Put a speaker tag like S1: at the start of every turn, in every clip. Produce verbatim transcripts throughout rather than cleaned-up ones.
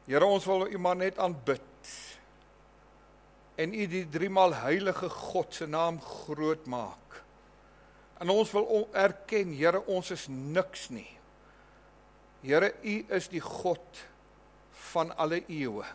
S1: Here, ons wil U maar net aanbid en U die driemaal heilige God se naam groot maak. En ons wil erken, Here, ons is niks nie. Here, U is die God van alle eeue.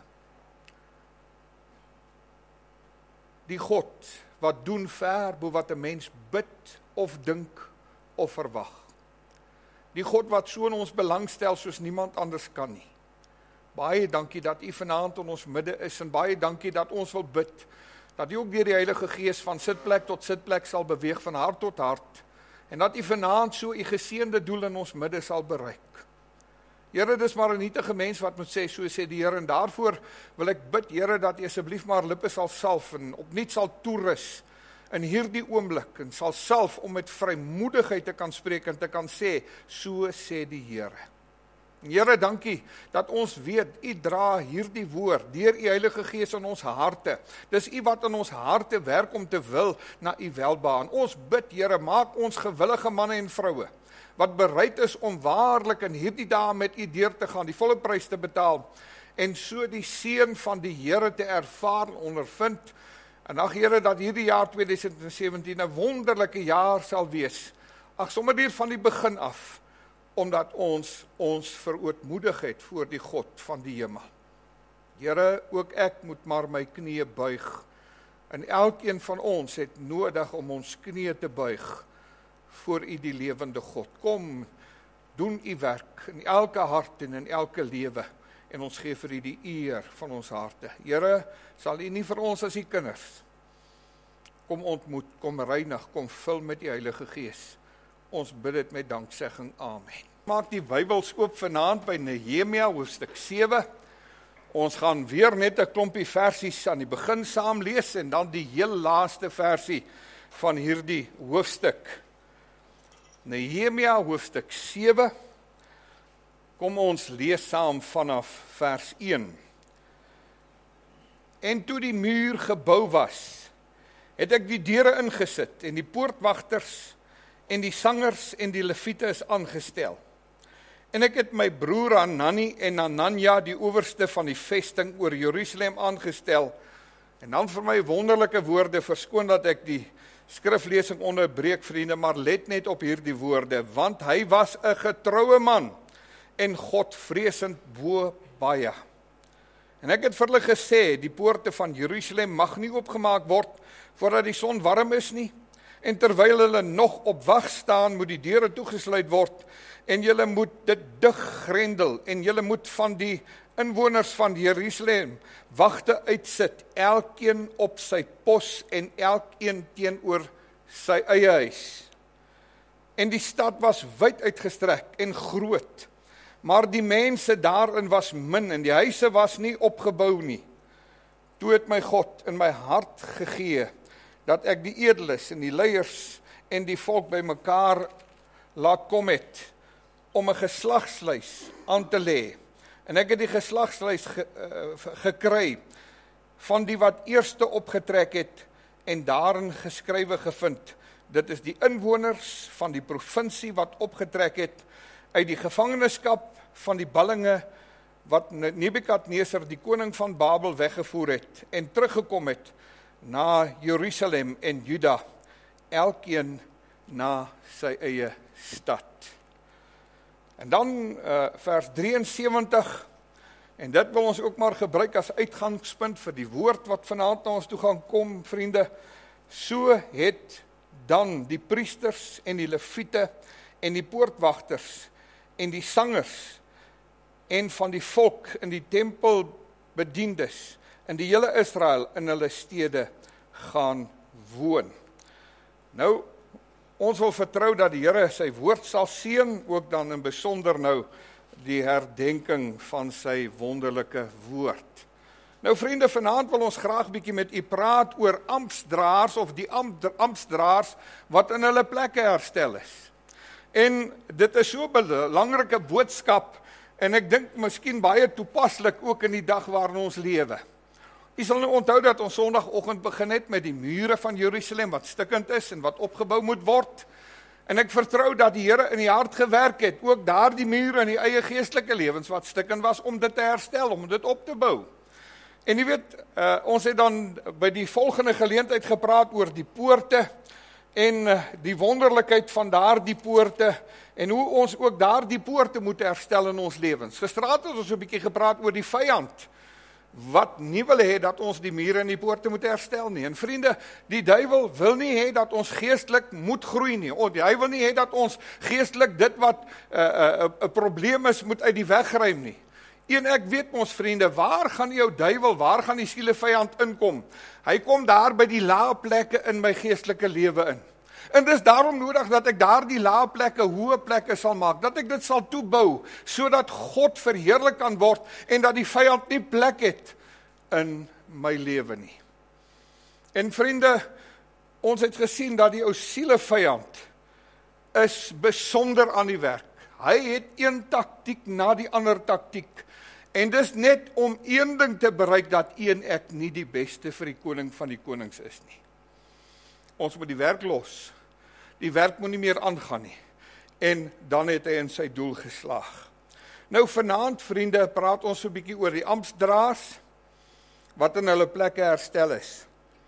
S1: Die God wat doen ver bo wat 'n mens bid of dink of verwag. Die God wat so in ons belang stel soos niemand anders kan nie. Baie dankie dat U vanaand in ons midde is en baie dankie dat ons wil bid, dat U ook deur die Heilige Gees van sitplek tot sitplek sal beweeg van hart tot hart en dat U vanaand so U geseënde doel in ons midde sal bereik. Here, dis maar 'n nietige mens wat moet sê, so sê die Here, en daarvoor wil ek bid, Here, dat U asseblief maar lippe sal salf en opnuut sal toerus in hierdie oomblik en sal salf om met vrymoedigheid te kan spreek en te kan sê, so sê die Here. Here, dankie dat ons weet, U dra hierdie woord deur U Heilige Gees in ons harte. Dis U wat in ons harte werk om te wil na U welbehaag. Ons bid, Here, maak ons gewillige manne en vroue wat bereid is om waarlik in hierdie dae met U deur te gaan, die volle prys te betaal, en so die seën van die Here te ervaar en ondervind. En ag Here, dat hierdie jaar twintig sewentien 'n wonderlike jaar sal wees. Ag, sommer hier van die begin af, omdat ons ons verootmoedig het voor die God van die hemel. Here, ook ek moet maar my knieë buig, en elkeen van ons het nodig om ons knieë te buig voor U die lewende God. Kom, doen U werk in elke hart en in elke lewe, en ons gee vir U die eer van ons harte. Here, sal U nie vir ons as U kinders kom ontmoet, kom reinig, kom vul met die Heilige Gees. Ons bid dit met danksegging. Amen. Maak die Bybels oop vanaand by Nehemia hoofstuk sewe. Ons gaan weer net 'n klompie versies aan die begin saam lees en dan die heel laaste versie van hierdie hoofstuk. Nehemia hoofstuk sewe. Kom ons lees saam vanaf vers een. En toe die muur gebou was, het ek die deure ingesit en die poortwagters en die sangers en die leviete is aangestel. En ek het my broer Hanani en Hananja, die owerste van die vesting oor Jerusalem, aangestel. En dan vir my wonderlike woorde, verskoon dat ek die skriflesing onderbreek, vriende, maar let net op hierdie woorde, want hy was 'n getroue man en godvreesend bo baie. En ek het vir hulle gesê, die poorte van Jerusalem mag nie oopgemaak word voordat die son warm is nie. En terwyl hulle nog op wag staan, moet die deure toegesluit word, en julle moet dit dig grendel, en julle moet van die inwoners van Jerusalem wagte uitsit, elkeen op sy pos, en elkeen teenoor sy eie huis. En die stad was wyd uitgestrek en groot, maar die mense daarin was min, en die huise was nie opgebou nie. Toe het my God in my hart gegee, dat ek die edeles en die leiers en die volk by mekaar laat kom het, om 'n geslagslys aan te lê. En ek het die geslagslys ge, uh, gekry, van die wat eerste opgetrek het, en daarin geskrywe gevind. Dit is die inwoners van die provinsie wat opgetrek het, uit die gevangenskap van die ballinge, wat Nebukadneser, die koning van Babel, weggevoer het, en teruggekom het, na Jerusalem en Juda, elkeen na sy eie stad. En dan uh, vers drieënsewentig, en dit wil ons ook maar gebruik as uitgangspunt vir die woord wat vanaand na ons toe gaan kom, vriende. So het dan die priesters en die leviete en die poortwagters en die sangers en van die volk in die tempel bediendes in die hele Israel in hulle stede gaan woon. Nou, ons wil vertrou dat die Here sy woord sal seën, ook dan in besonder nou die herdenking van sy wonderlike woord. Nou vriende, vanaand wil ons graag bietjie met u praat oor amptsdraers of die amptsdraers wat in hulle plekke herstel is. En dit is so 'n belangrike boodskap en ek dink miskien baie toepaslik ook in die dag waarin ons lewe. U sal nou onthou dat ons Sondagoggend begin het met die mure van Jerusalem wat stikkend is en wat opgebou moet word. En ek vertrou dat die Here in die hart gewerk het, ook daardie mure in die eie geestelike lewens wat stikken was, om dit te herstel, om dit op te bou. En jy weet, uh, ons het dan by die volgende geleentheid gepraat oor die poorte, en uh, die wonderlikheid van daardie poorte, en hoe ons ook daardie poorte moet herstel in ons lewens. Gisteraand het ons 'n bietjie gepraat oor die vyand, wat nie wil hê dat ons die mure en die poorte moet herstel nie. En vriende, die duiwel wil nie hê dat ons geestelik moet groei nie. O, hy wil nie hê dat ons geestelik dit wat 'n uh, uh, uh, probleem is, moet uit die weg ruim nie. En ek weet ons vriende, waar gaan jou duiwel, waar gaan die sielevyand inkom? Hy kom daar by die lae plekke in my geestelike lewe in. En dis daarom nodig dat ek daar die lae plekke, hoë plekke sal maak, dat ek dit sal toebou, sodat God verheerlik kan word, en dat die vyand nie plek het in my lewe nie. En vriende, ons het gesien dat die ou sielevyand is besonder aan die werk. Hy het een taktiek na die ander taktiek, en dis net om een ding te bereik, dat een ek nie die beste vir die koning van die konings is nie. Ons moet die werk los. Die werk moet nie meer aangaan nie. En dan het hy in sy doel geslaag. Nou vanaand, vriende, praat ons so 'n bietjie oor die amptdraers, wat in hulle plekke herstel is.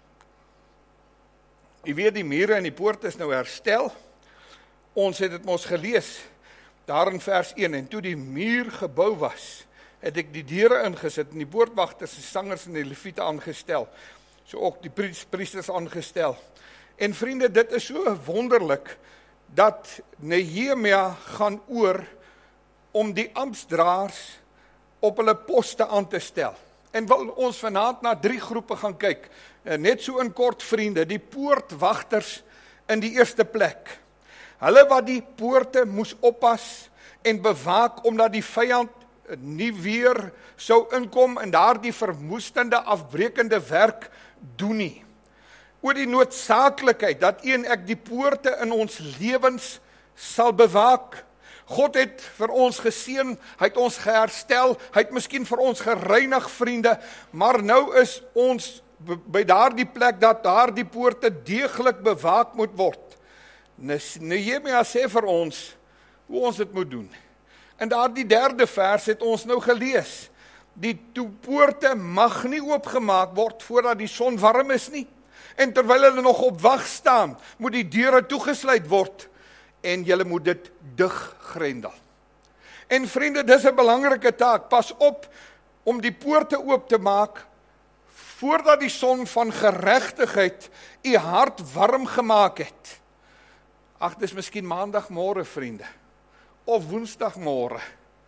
S1: Jy weet, die mure en die poort is nou herstel. Ons het dit mos gelees, daar in vers een, en toe die muur gebou was, het ek die deure ingesit, en die poortwagters, die sangers en die leviete aangestel, so ook die priesters aangestel. En vriende, dit is so wonderlik, dat Nehemia gaan oor, om die amptsdraers op hulle poste aan te stel. En wil ons vanaand na drie groepe gaan kyk, net so in kort vriende, die poortwagters in die eerste plek. Hulle wat die poorte moes oppas en bewaak, omdat die vyand nie weer sou inkom en daar die verwoestende, afbrekende werk doen nie. Oor die noodsaaklikheid, dat een ek die poorte in ons lewens sal bewaak. God het vir ons geseën, hy het ons geherstel, hy het miskien vir ons gereinig, vriende, maar nou is ons by daardie plek, dat daardie poorte deeglik bewaak moet word. Nehemia sê vir ons, hoe ons dit moet doen. En daardie derde vers het ons nou gelees, die poorte mag nie oopgemaak word, voordat die son warm is nie. En terwyl hulle nog op wag staan, moet die deure toegesluit word, en julle moet dit diggrendel. En vriende, dis 'n belangrike taak, pas op, om die poorte oop te maak, voordat die son van geregtigheid u hart warm gemaak het. Ag, dis miskien maandagmôre, vriende, of woensdagmôre.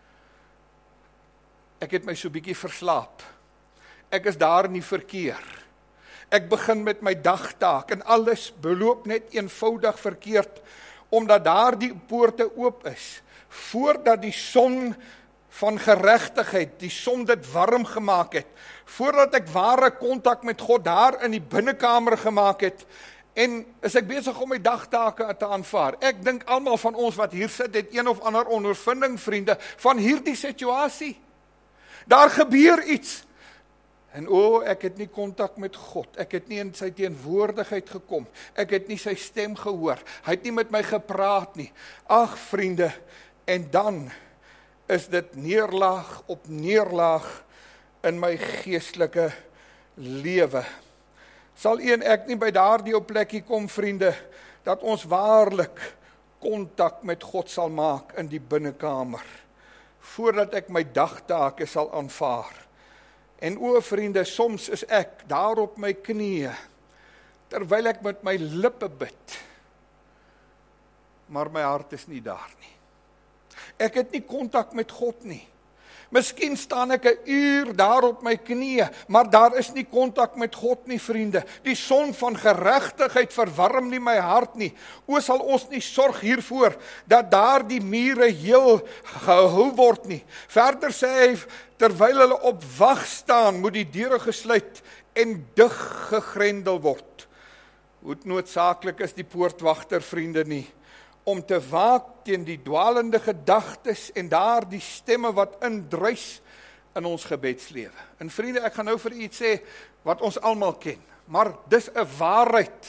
S1: Ek het my so bietjie verslaap. Ek is daar in die verkeer. Ek begin met my dagtaak, en alles beloop net eenvoudig verkeerd, omdat daar die poorte oop is, voordat die son van geregtigheid, die son dit warm gemaak het, voordat ek ware kontak met God daar in die binnekamer gemaak het, en is ek besig om my dagtake te aanvaar. Ek dink almal van ons wat hier sit, het een of ander ondervinding, vriende, van hierdie situasie. Daar gebeur iets, en o, ek het nie kontak met God, ek het nie in sy teenwoordigheid gekom, ek het nie sy stem gehoor, hy het nie met my gepraat nie. Ag vriende, en dan is dit neerlaag op neerlaag in my geestelike lewe. Sal een ek nie by daardie op plekkie kom, vriende, dat ons waarlik kontak met God sal maak in die binnekamer, voordat ek my dagtake sal aanvaar. En o, vriende, soms is ek daar op my knieë, terwyl ek met my lippe bid, maar my hart is nie daar nie. Ek het nie kontak met God nie. Miskien staan ek 'n uur daar op my knieë, maar daar is nie kontak met God nie, vriende. Die son van geregtigheid verwarm nie my hart nie. O, sal ons nie sorg hiervoor, dat daar die mure heel gehou word nie. Verder sê hy, terwyl hulle op wag staan, moet die deure gesluit en dig gegrendel word. Hoe noodsaaklik is die poortwagter, vriende, nie, om te waak teen die dwalende gedagtes en daar die stemme wat indruis in ons gebedslewe. En vriende, ek gaan nou vir u iets sê wat ons almal ken, maar dis 'n waarheid.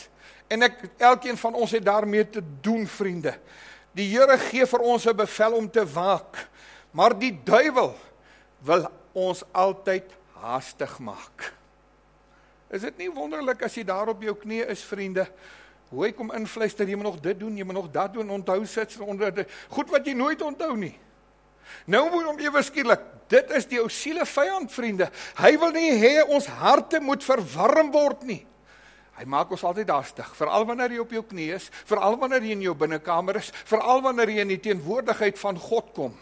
S1: En ek, elkeen van ons het daarmee te doen, vriende. Die Here gee vir ons 'n bevel om te waak, maar die duiwel wil ons altyd haastig maak. Is dit nie wonderlik as jy daar op jou knie is, vriende, hoe hy kom invluister, jy moet nog dit doen, jy moet nog dat doen, onthou sit onder dit, goed wat jy nooit onthou nie. Nou moet om ewe skielik, dit is die ou siele vyand, vriende. Hy wil nie hê ons harte moet verwarm word nie. Hy maak ons altyd haastig, veral wanneer jy op jou knie is, veral wanneer jy in jou binnekamer is, veral wanneer jy in die teenwoordigheid van God kom.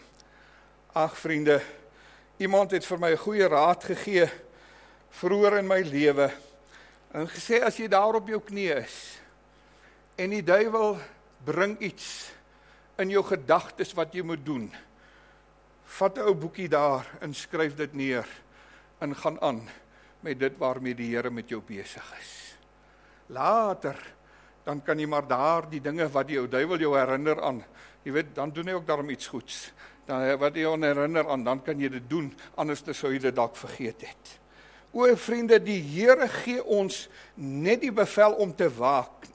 S1: Ag vriende, iemand het vir my 'n goeie raad gegee vroeër in my lewe en gesê as jy daar op jou knie is en die duiwel bring iets in jou gedagtes wat jy moet doen, vat 'n ou boekie daar en skryf dit neer en gaan aan met dit waarmee die Here met jou besig is. Later, dan kan jy maar daar die dinge wat die ou duiwel jou herinner aan, jy weet, dan doen hy ook daarom iets goeds. Dan wat jy jou herinner aan, dan kan jy dit doen, anders sou jy dit dalk vergeet het. O vriende, die Here gee ons net die bevel om te waak.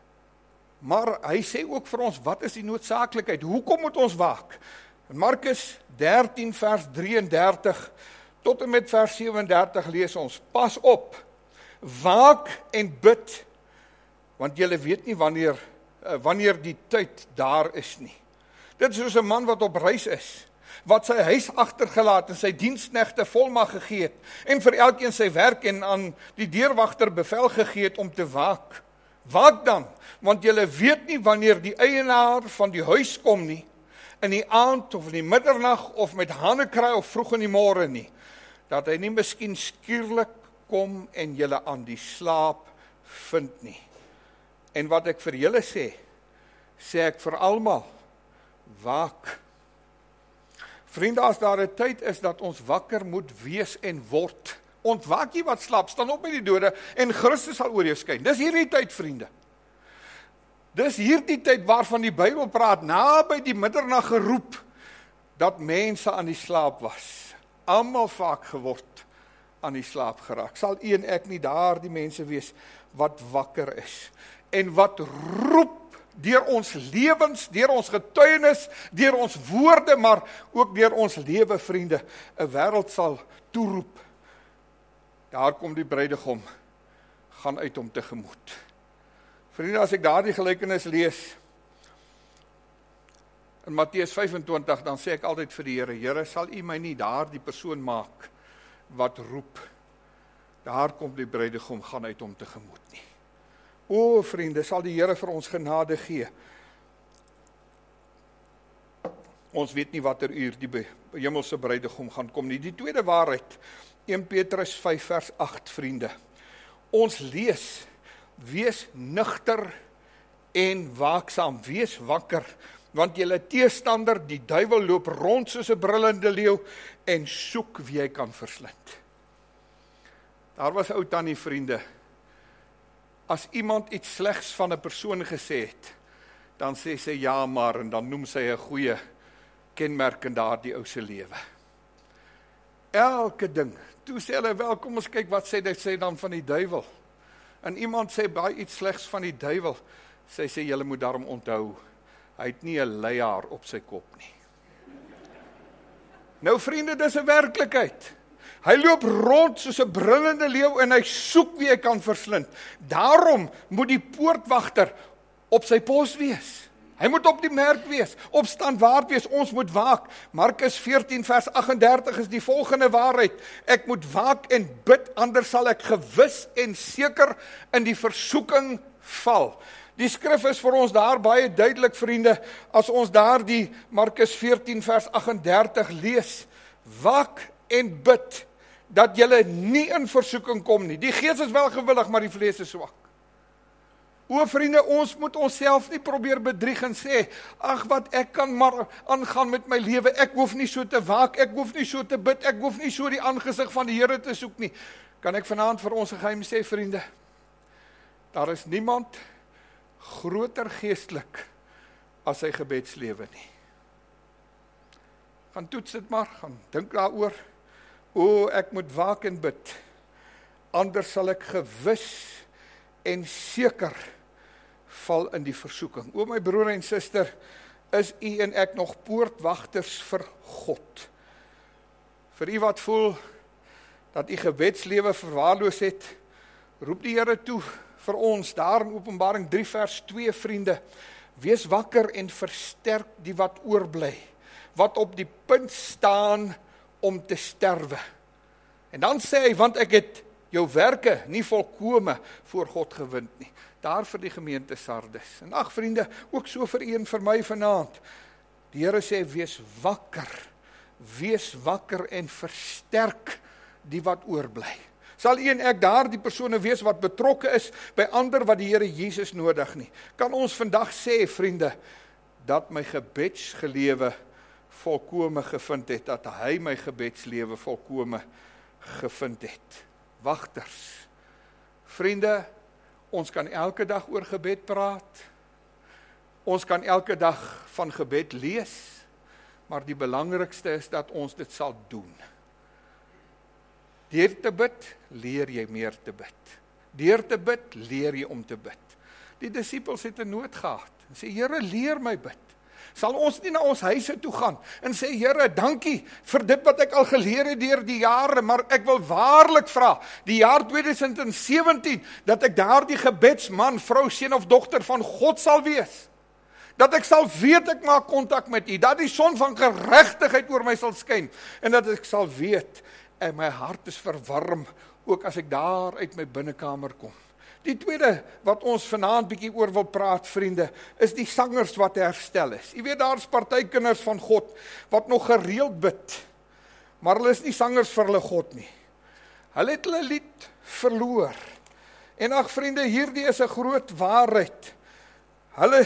S1: Maar hy sê ook vir ons, wat is die noodsaaklikheid? Hoekom moet ons waak? In Markus dertien vers drieëndertig tot en met vers sewendertig lees ons, pas op, waak en bid, want julle weet nie wanneer, wanneer die tyd daar is nie. Dit is soos 'n man wat op reis is, wat sy huis agtergelaat en sy diensknegte volmag gegee het, en vir elkeen sy werk en aan die deurwagter bevel gegee het om te waak. Waak dan, want julle weet nie wanneer die eienaar van die huis kom nie, in die aand of in die middernag of met hanekraai of vroeg in die môre nie, dat hy nie miskien skielik kom en julle aan die slaap vind nie. En wat ek vir julle sê, sê ek vir almal, waak. Vriende, as daar 'n tyd is dat ons wakker moet wees en word, ontwaak jy wat slaap, staan op met die dode en Christus sal oor jou skyn. Dis hierdie tyd, vriende. Dis hierdie tyd waarvan die Bybel praat, naby die middernag geroep, dat mense aan die slaap was. Almal vaak geword aan die slaap geraak. Sal u en ek nie daar die mense wees wat wakker is en wat roep deur ons lewens, deur ons getuienis, deur ons woorde, maar ook deur ons lewe, vriende, 'n wêreld sal toeroep. Daar kom die bruidegom, gaan uit hom tegemoet. Vriende, as ek daardie gelykenis lees in Matteus vyf en twintig, dan sê ek altyd vir die Here, Here, sal u my nie daar die persoon maak wat roep, daar kom die bruidegom, gaan uit hom tegemoet nie. O vriende, sal die Here vir ons genade gee. Ons weet nie watter uur die hemelse bruidegom gaan kom nie. Die tweede waarheid, een Petrus vyf vers agt, vriende. Ons lees, wees nugter en waaksaam, wees wakker, want julle teestander, die duiwel, loop rond soos 'n brullende leeu en soek wie hy kan verslind. Daar was 'n ou tannie, vriende. As iemand iets slegs van 'n persoon gesê het, dan sê sy ja maar, en dan noem sy 'n goeie kenmerk in daardie ou se lewe. Elke ding. Toe sê hulle, wel, kom ons kyk wat sê dit sê dan van die duiwel. En iemand sê baie iets slegs van die duiwel. Sy sê, julle moet daarom onthou, hy het nie 'n leiaar op sy kop nie. Nou vriende, dis 'n werklikheid. Hy loop rond soos 'n brullende leeu en hy soek wie hy kan verslind. Daarom moet die poortwagter op sy pos wees. Hy moet op die merk wees, op standwaard wees, ons moet waak. Markus veertien vers agt en dertig is die volgende waarheid. Ek moet waak en bid, anders sal ek gewis en seker in die versoeking val. Die skrif is vir ons daar baie duidelik, vriende, as ons daar die Markus veertien vers agt en dertig lees. Waak en bid, dat julle nie in versoeking kom nie. Die gees is wel gewillig, maar die vlees is swak. O vriende, ons moet onsself nie probeer bedrieg en sê, ag wat, ek kan maar aangaan met my lewe, ek hoef nie so te waak, ek hoef nie so te bid, ek hoef nie so die aangesig van die Here te soek nie. Kan ek vanaand vir ons 'n geheim sê, vriende? Daar is niemand groter geestelik as sy gebedslewe nie. Gaan toets dit maar, gaan dink daaroor. O, ek moet waak en bid, anders sal ek gewis en seker val in die versoeking. O my broer en suster, is u en ek nog poortwagters vir God? Vir u wat voel dat u gebedslewe verwaarloos het, roep die Here toe vir ons, daar in Openbaring drie vers twee, vriende, wees wakker en versterk die wat oorbly, wat op die punt staan om te sterwe. En dan sê hy, want ek het jou werke nie volkome voor God gewind nie. Daar vir die gemeente Sardes. En ag vriende, ook so vir u en vir my vanaand. Die Here sê, wees wakker, wees wakker en versterk die wat oorbly. Sal u en ek daar die persone wees wat betrokke is by ander wat die Here Jesus nodig nie. Kan ons vandag sê, vriende, dat my gebedsgelewe volkome gevind het, dat hy my gebedslewe volkome gevind het. Wagters. Vriende, ons kan elke dag oor gebed praat. Ons kan elke dag van gebed lees, maar die belangrikste is dat ons dit sal doen. Deur te bid, leer jy meer te bid. Deur te bid, leer jy om te bid. Die disippels het 'n nood gehad en sê, Here, leer my bid. Sal ons nie na ons huise toe gaan en sê, Here, dankie vir dit wat ek al geleer het deur die jare, maar ek wil waarlik vra, die jaar tweeduisend sewentien, dat ek daar die gebedsman, vrou, seun of dogter van God sal wees. Dat ek sal weet ek maak kontak met u, dat die son van geregtigheid oor my sal skyn, en dat ek sal weet, en my hart is verwarm, ook as ek daar uit my binnekamer kom. Die tweede wat ons vanaand bietjie oor wil praat, vriende, is die sangers wat herstel is. Jy weet, daar is party-kinders van God, wat nog gereeld bid, maar hulle is nie sangers vir hulle God nie. Hulle het hulle lied verloor. En ag vriende, hierdie is 'n groot waarheid. Hulle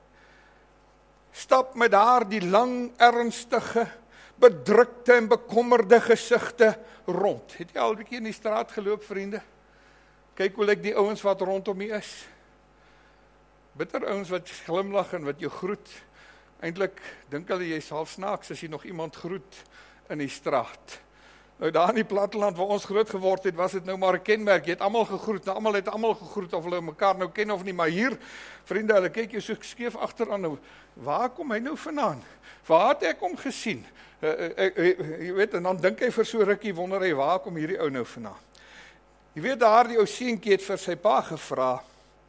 S1: stap met daar die lang, ernstige, bedrukte en bekommerde gesigte rond. Het jy al 'n bietjie in die straat geloop, vriende? Kyk hoe lyk die ouens wat rondom jy is. Bitter ouens wat glimlag en wat jou groet. Eintlik dink hulle jy is half snaaks as jy nog iemand groet in die straat. Nou daar in die platteland waar ons groot geword het, was dit nou maar 'n kenmerk. Jy het almal gegroet, nou almal het almal gegroet of hulle mekaar nou ken of nie, maar hier, vriende, hulle kyk jou so skeef agteraan nou. Waar kom hy nou vandaan? Waar het ek hom gesien? Uh, uh, uh, uh, jy weet, en dan dink hy vir so rukkie, wonder hy, waar kom hierdie ou nou vandaan? Jy weet, daar die ou seentjie het vir sy pa gevra,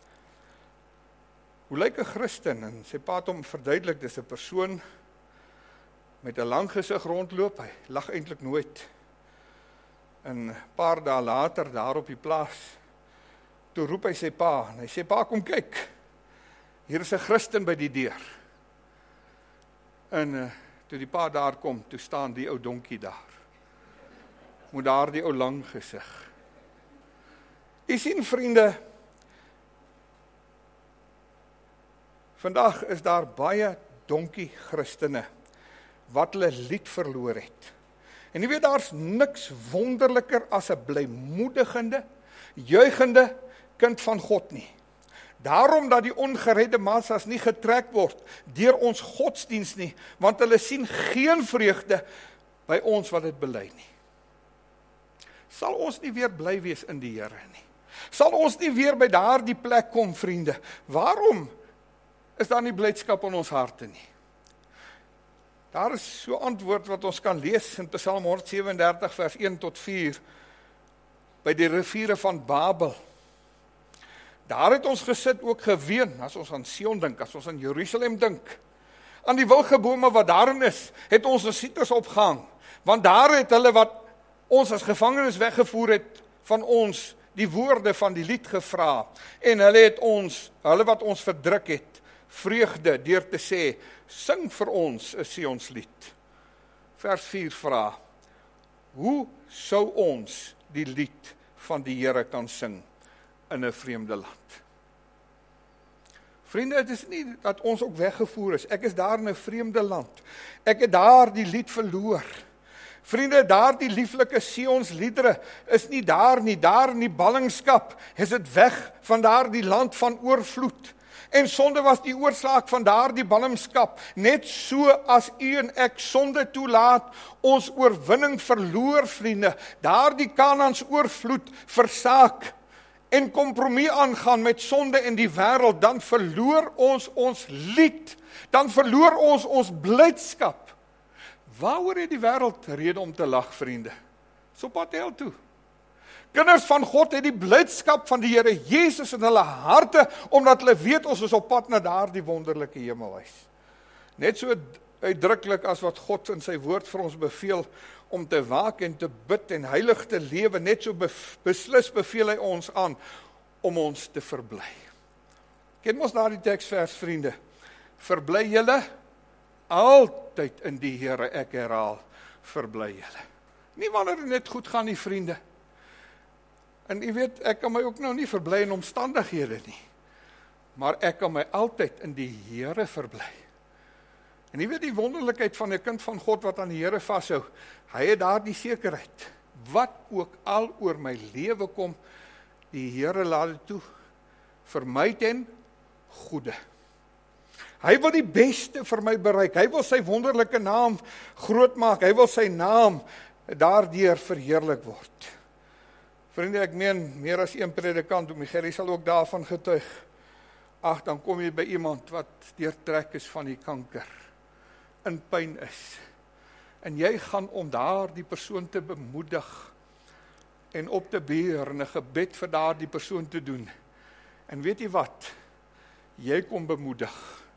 S1: hoe lyk 'n Christen? En sy pa het hom verduidelik, dis 'n persoon met 'n lang gesig rondloop, hy lag eintlik nooit. En 'n paar dae later, daar op die plaas, toe roep hy sy pa, en hy sê, pa, kom kyk, hier is 'n Christen by die deur. En uh, toe die pa daar kom, toe staan die ou donkie daar, met daar die ou lang gesig. Jy sien, vriende, vandag is daar baie donkie Christene, wat hulle lied verloor het. En jy weet, daar is niks wonderliker as 'n blymoedigende, juigende kind van God nie. Daarom dat die ongeredde massas nie getrek word deur ons godsdiens nie, want hulle sien geen vreugde by ons wat dit bely nie. Sal ons nie weer bly wees in die Here nie? Sal ons nie weer by daardie plek kom, vriende? Waarom is daar nie blydskap in ons harte nie? Daar is so antwoord wat ons kan lees in Psalm honderd sewendertig vers een tot vier, by die riviere van Babel. Daar het ons gesit ook geween, as ons aan Sion dink, as ons aan Jerusalem dink. Aan die wilgebome wat daarin is, het ons die sieters opgehang, want daar het hulle wat ons as gevangenes weggevoer het, van ons die woorde van die lied gevra, en hulle het ons, hulle wat ons verdruk het, vreugde deur te sê, sing vir ons 'n Sions lied. Vers vier vra, hoe sou ons die lied van die Here kan sing in 'n vreemde land? Vriende, het is nie dat ons ook weggevoer is. Ek is daar in 'n vreemde land. Ek het daar die lied verloor. Vriende, daar die lieflike Sions liedere is nie daar nie. Daar in die ballingskap is dit weg van daar die land van oorvloed. En sonde was die oorsaak van daar die ballingskap. Net so as u en ek sonde toelaat, ons oorwinning verloor, vriende. Daar die Kanaans oorvloed versaak. en kompromie aangaan met sonde en die wêreld, dan verloor ons ons lied, dan verloor ons ons blydskap. Waaroor het die wêreld rede om te lag, vriende? So pad hel toe. Kinders van God het die blydskap van die Here Jesus in hulle harte, omdat hulle weet ons is op pad na daardie wonderlike hemelhuis. Net so uitdruklik as wat God in sy woord vir ons beveel om te waak en te bid en heilig te lewe, net so beslis beveel hy ons aan om ons te verbly. Ken mos daardie teksvers, vriende? Verbly julle altyd in die Here, ek herhaal, verbly julle. Nie wanneer dit net goed gaan nie, vriende. En jy weet, ek kan my ook nou nie verbly in omstandighede nie, maar ek kan my altyd in die Here verbly. En jy weet die wonderlikheid van 'n kind van God wat aan die Here vashou, hy het daar die sekerheid, wat ook al oor my lewe kom, die Here laat dit toe, vir my ten goeie. Hy wil die beste vir my bereik, hy wil sy wonderlike naam groot maak, hy wil sy naam daardeur verheerlik word. Vriende, ek meen, meer as een predikant, Michael sal ook daarvan getuig. Ag, dan kom jy by iemand wat deurtrek is van die kanker, in pyn is, en jy gaan om daar die persoon te bemoedig, en op te beheer, en 'n gebed vir daar die persoon te doen. En weet jy wat? Jy kom bemoedig,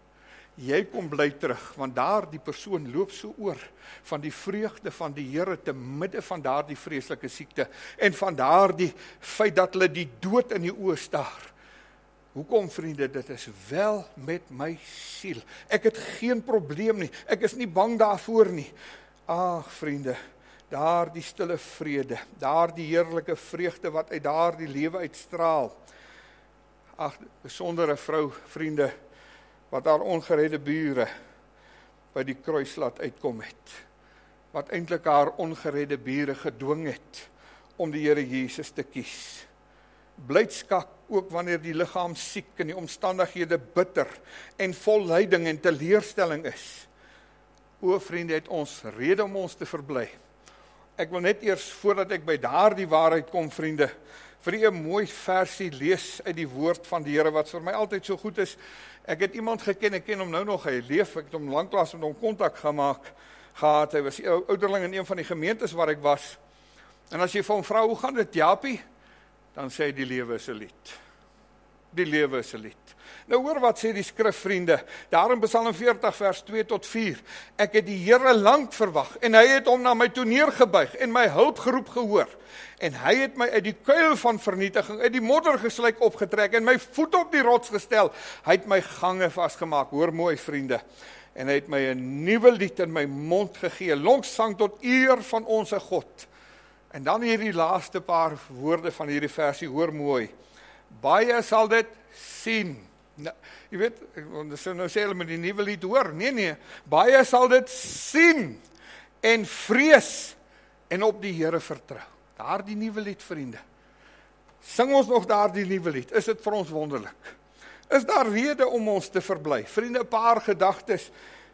S1: jy kom bly terug, want daar die persoon loop so oor, van die vreugde van die Here, te midde van daar die vreeslike siekte, en van daar die feit dat hulle die dood in die oë staar. Hoekom, vriende? Dit is wel met my siel. Ek het geen probleem nie, ek is nie bang daarvoor nie. Ag, vriende, daar die stille vrede, daar die heerlike vreugde wat uit daar die lewe uitstraal. Ag, besondere vrou, vriende, wat haar ongeredde bure by die kruis laat uitkom het, wat eintlik haar ongeredde bure gedwing het om die Here Jesus te kies. Blydskap ook wanneer die liggaam siek en die omstandighede bitter en vol lyding en teleurstelling is. O vriende, het ons rede om ons te verbly. Ek wil net eers, voordat ek by daardie waarheid kom, vriende, vir u 'n mooi versie lees uit die woord van die Here, wat vir my altyd so goed is. Ek het iemand geken, ek ken hom nou nog, hy leef, ek het hom lanklaas met hom kontak gemaak, gehad, hy was die ouderling in een van die gemeentes waar ek was, en as jy vir hom vra, hoe gaan dit, Japie? Dan sê hy, die lewe is 'n lied. Die lewe is 'n lied. Nou hoor wat sê die skrif, vriende, daar in Psalm veertig vers twee tot vier, ek het die Here lank verwag, en hy het hom na my toe neergebuig, en my hulpgeroep gehoor, en hy het my uit die kuil van vernietiging, uit die modder geslyk opgetrek, en my voet op die rots gestel, hy het my gange vasgemaak, hoor mooi, vriende, en hy het my 'n nuwe lied in my mond gegee, lonkssang tot eer van onsse God. En dan hierdie laaste paar woorde van hierdie versie, hoor mooi. Baie sal dit sien. Nou, jy weet, nou sê hulle met die nuwe lied hoor, nee nee, baie sal dit sien, en vrees, en op die Here vertrou. Daar die nuwe lied, vriende. Sing ons nog daar die nuwe lied, is dit vir ons wonderlik. Is daar rede om ons te verbly? Vriende, 'n paar gedagtes,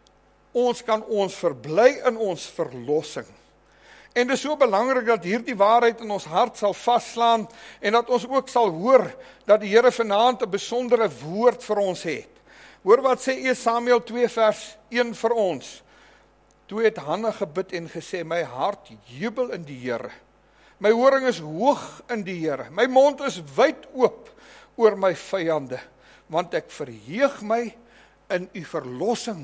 S1: ons kan ons verbly in ons verlossing. En dit is so belangrik dat hierdie waarheid in ons hart sal vasslaan en dat ons ook sal hoor dat die Here vanaand 'n besondere woord vir ons het. Hoor wat sê Eerste Samuel twee vers een vir ons. Toe het Hanna gebid en gesê, my hart jubel in die Here. My horing is hoog in die Here. My mond is wyd oop oor my vyande, want ek verheug my in u verlossing.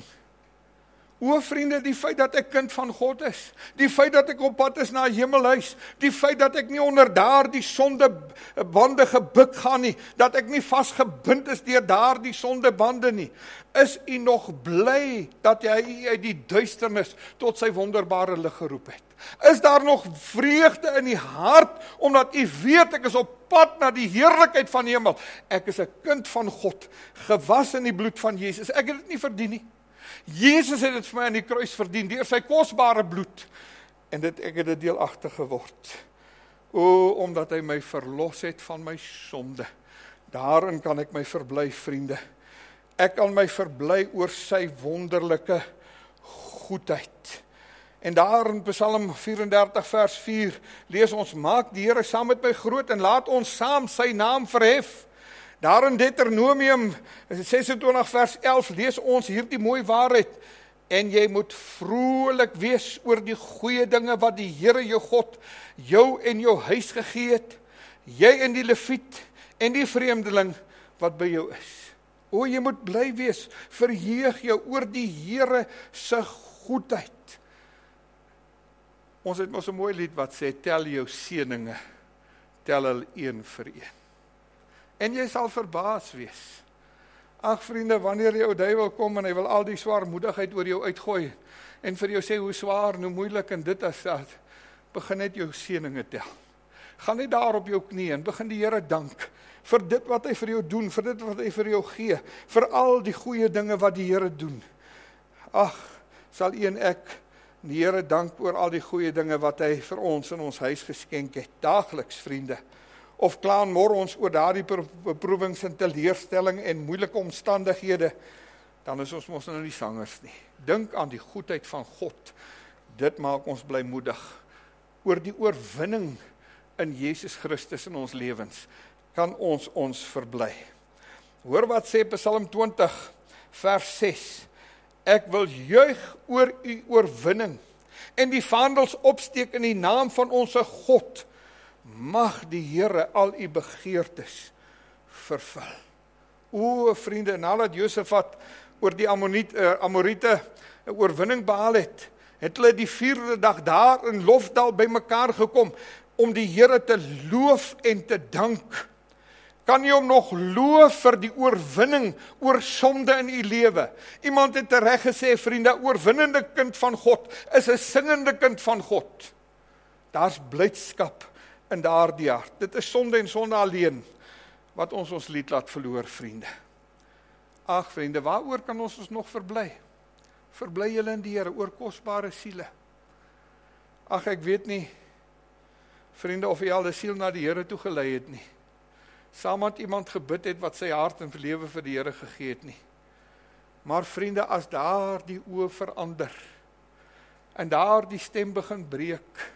S1: O vriende, die feit dat ek kind van God is, die feit dat ek op pad is na 'n hemelhuis, die feit dat ek nie onder daardie sondebande gebuk gaan nie, dat ek nie vasgebind is deur daardie sondebande nie, is u nog bly dat hy uit die duisternis tot sy wonderbare lig geroep het? Is daar nog vreugde in die hart, omdat u weet ek is op pad na die heerlikheid van die hemel? Ek is 'n kind van God, gewas in die bloed van Jesus, ek het dit nie verdien nie. Jesus het dit vir my aan die kruis verdien, deur sy kosbare bloed, en dit, ek het dit deelagtig geword. O, omdat hy my verlos het van my sonde, daarin kan ek my verbly, vriende. Ek kan my verbly oor sy wonderlike goedheid. En daar in Psalm vyf-en-dertig vers vier lees ons, maak die Here saam met my groot en laat ons saam sy naam verhef. Daar in Deuteronomium ses-en-twintig vers elf lees ons hierdie mooi waarheid, en jy moet vrolik wees oor die goeie dinge wat die Here jou God jou en jou huis gegee het, jy en die leviet en die vreemdeling wat by jou is. O, jy moet bly wees, verheug jou oor die Here se goedheid. Ons het mos 'n mooi lied wat sê, tel jou seëninge, tel hulle een vir een. En jy sal verbaas wees. Ag vriende, wanneer die ou duiwel kom en hy wil al die swaarmoedigheid oor jou uitgooi en vir jou sê hoe swaar en hoe moeilik en dit as dat, begin net jou seëninge tel. Gaan net daar op jou knie en begin die Here dank vir dit wat hy vir jou doen, vir dit wat hy vir jou gee, vir al die goeie dinge wat die Here doen. Ag, sal u en ek die Here dank oor al die goeie dinge wat hy vir ons in ons huis geskenk het, daagliks vriende. Of klaan môre ons oor daardie beproewings en teleurstelling en moeilike omstandighede, dan is ons mos nou nie sangers nie. Dink aan die goedheid van God. Dit maak ons blymoedig. Oor die oorwinning in Jesus Christus in ons lewens, kan ons ons verbly. Hoor wat sê Psalm twintig, vers ses. Ek wil juig oor u oorwinning en die vaandels opsteek in die naam van ons God. Mag die Here al u begeertes vervul. O vriende, nadat Josafat oor die Ammoniete, Amorite 'n oorwinning behaal het, het hulle die vierde dag daar in Lofdal bymekaar gekom om die Here te loof en te dank. Kan jy hom nog loof vir die oorwinning oor sonde in u lewe? Iemand het reg gesê, vriende, 'n oorwinnende kind van God is 'n singende kind van God. Daar's blydskap in daardie hart. Dit is sonde en sonde alleen wat ons ons lied laat verloor, vriende. Ag vriende, waaroor kan ons ons nog verbly? Verbly julle in die Here oor kosbare siele. Ag, ek weet nie, vriende, of jy al 'n siel na die Here toe gelei het nie. Saam met iemand gebid het wat sy hart en lewe vir die Here gegee het nie. Maar vriende, as daar die oë verander en daar die stem begin breek,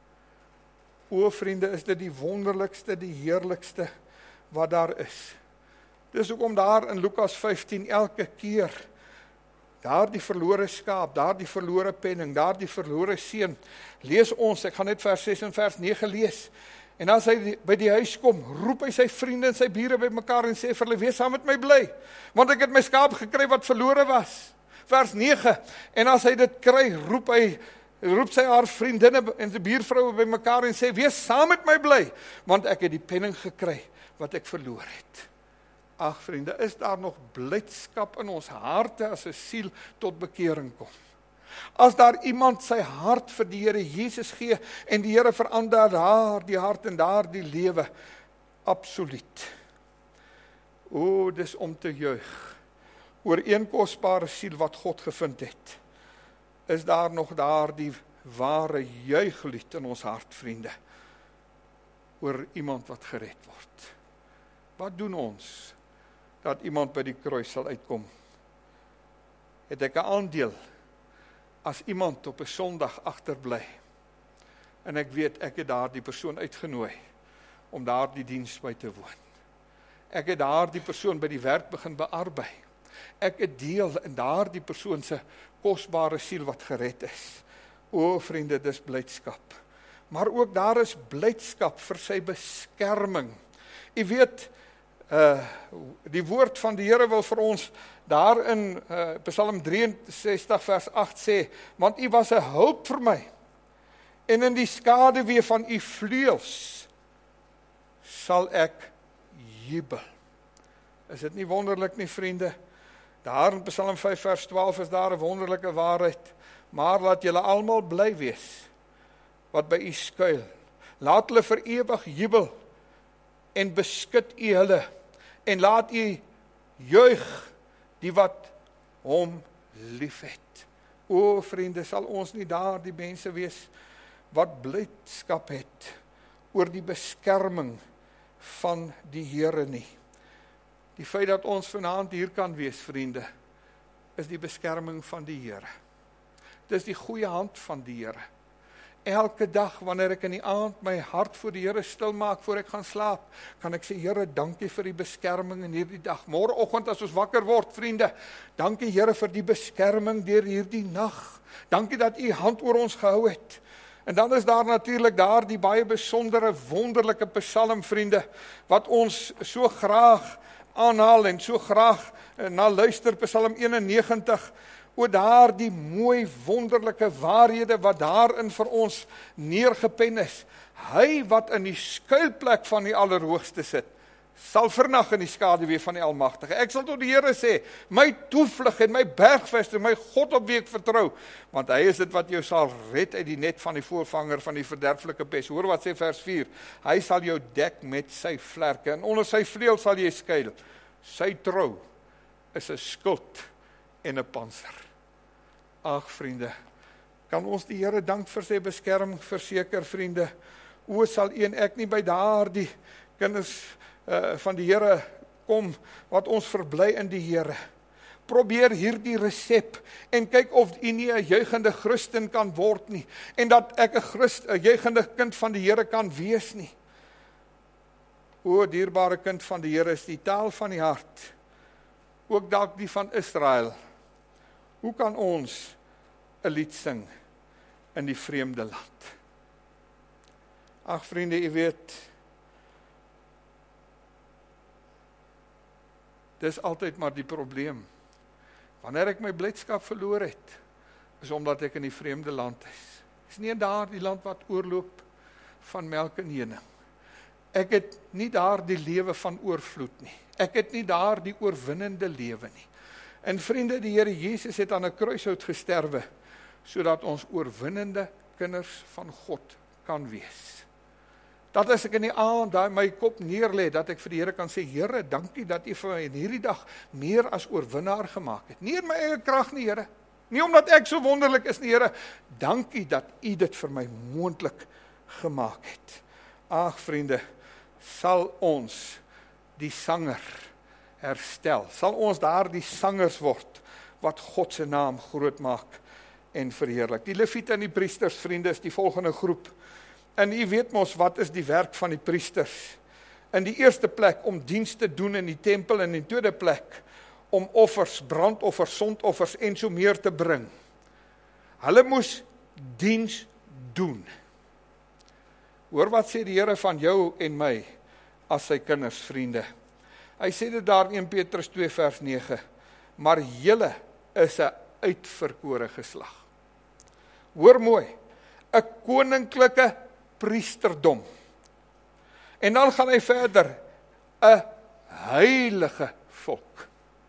S1: o vriende, is dit die wonderlikste, die heerlikste wat daar is. Dis hoekom daar in Lukas vyftien elke keer daar die verlore skaap, daar die verlore penning, daar die verlore seun, lees ons, ek gaan net vers ses en vers nege lees, en as hy by die huis kom, roep hy sy vriende en sy bure by mekaar en sê vir hulle, wees saam met my bly, want ek het my skaap gekry wat verlore was. Vers nege, en as hy dit kry, roep hy, roep sy haar vriendinne en sy buurvroue by mekaar en sê, wees saam met my bly, want ek het die penning gekry wat ek verloor het. Ag vriende, is daar nog blydskap in ons harte as 'n siel tot bekering kom? As daar iemand sy hart vir die Here Jesus gee en die Here verander daar die hart en daar die lewe, absoluut. O, dis om te juig oor een kosbare siel wat God gevind het. Is daar nog daar die ware juiglied in ons hart, vriende, oor iemand wat gered word? Wat doen ons dat iemand by die kruis sal uitkom? Het ek 'n aandeel as iemand op 'n Sondag agterbly en ek weet ek het daar die persoon uitgenooi om daar die diens by te woon. Ek het daar die persoon by die werk begin bearbei. Ek het deel in daar die persoon se kosbare siel wat gered is. O vriende, dis blydskap. Maar ook daar is blydskap vir sy beskerming. U weet, uh, die woord van die Here wil vir ons daar in uh, Psalm drieënsestig vers agt sê, want u was 'n hulp vir my, en in die skaduwee van u vleuels sal ek jubel. Is dit nie wonderlik nie, vriende? Daar in Psalm vyf vers twaalf is daar 'n wonderlike waarheid, maar laat julle almal bly wees wat by u skuil. Laat hulle vir ewig jubel en beskut u hulle en laat u juig die wat hom liefhet. O vriende, sal ons nie daar die mense wees wat blydskap het oor die beskerming van die Here nie. Die feit dat ons vanaand hier kan wees, vriende, is die beskerming van die Here. Dis die goeie hand van die Here. Elke dag wanneer ek in die aand my hart voor die Here stil maak voor ek gaan slaap, kan ek sê, Here, dankie vir die beskerming in hierdie dag. Môreoggend as ons wakker word, vriende, dankie Here vir die beskerming deur hierdie nag. Dankie dat U hand oor ons gehou het. En dan is daar natuurlik daar die baie besondere, wonderlike psalm, vriende, wat ons so graag aanhaal en so graag na luister, Psalm eenennegentig, oor daar die mooi, wonderlike waarhede wat daarin vir ons neergepen is. Hy wat in die skuilplek van die Allerhoogste sit, sal vernag in die skaduwee van die Almagtige. Ek sal tot die Here sê, my toevlug en my bergvesting, my God op wie ek vertrou, want hy is dit wat jou sal red uit die net van die voorvanger van die verderflike pes. Hoor wat sê vers vier, hy sal jou dek met sy vlerke, en onder sy vleuel sal jy skuil. Sy trou is 'n skild en 'n pantser. Ag vriende, kan ons die Here dank vir sy beskerming verseker, vriende. O, sal een ek nie by daardie kinders uh, van die Here kom, wat ons verbly in die Here. Probeer hierdie resep, en kyk of u nie 'n juigende Christen kan word nie, en dat ek 'n Christ, 'n juigende kind van die Here kan wees nie. O, dierbare kind van die Here, is die taal van die hart, ook dalk die van Israel. Hoe kan ons 'n lied sing in die vreemde land? Ag vriende, u weet, dis altyd maar die probleem. Wanneer ek my blydskap verloor het, is omdat ek in die vreemde land is. Is nie daar die land wat oorloop van melk en honing. Ek het nie daar die lewe van oorvloed nie. Ek het nie daar die oorwinnende lewe nie. En vriende, die Here Jesus het aan 'n kruishout gesterwe, sodat ons oorwinnende kinders van God kan wees. Dat as ek in die aand daai my kop neerlê, dat ek vir die Here kan sê, Here, dankie dat U vir my in hierdie dag meer as oorwinnaar gemaak het. Nie in my eie krag nie, Here. Nie omdat ek so wonderlik is nie, Here. Dankie dat U dit vir my moontlik gemaak het. Ag vriende, sal ons die sanger herstel. Sal ons daar die sangers word, wat God se naam groot maak en verheerlik. Die leviete en die priesters, vriende, is die volgende groep. En u weet mos, wat is die werk van die priesters? In die eerste plek, om diens te doen in die tempel, en in die tweede plek, om offers, brandoffers, sondoffers, en so meer te bring. Hulle moes diens doen. Hoor wat sê die Here van jou en my, as sy kinders, vriende. Hy sê dit daar in Eerste Petrus twee vers nege, maar julle is 'n uitverkore geslag. Hoor mooi, 'n koninklike priesterdom. En dan gaan hy verder, 'n heilige volk.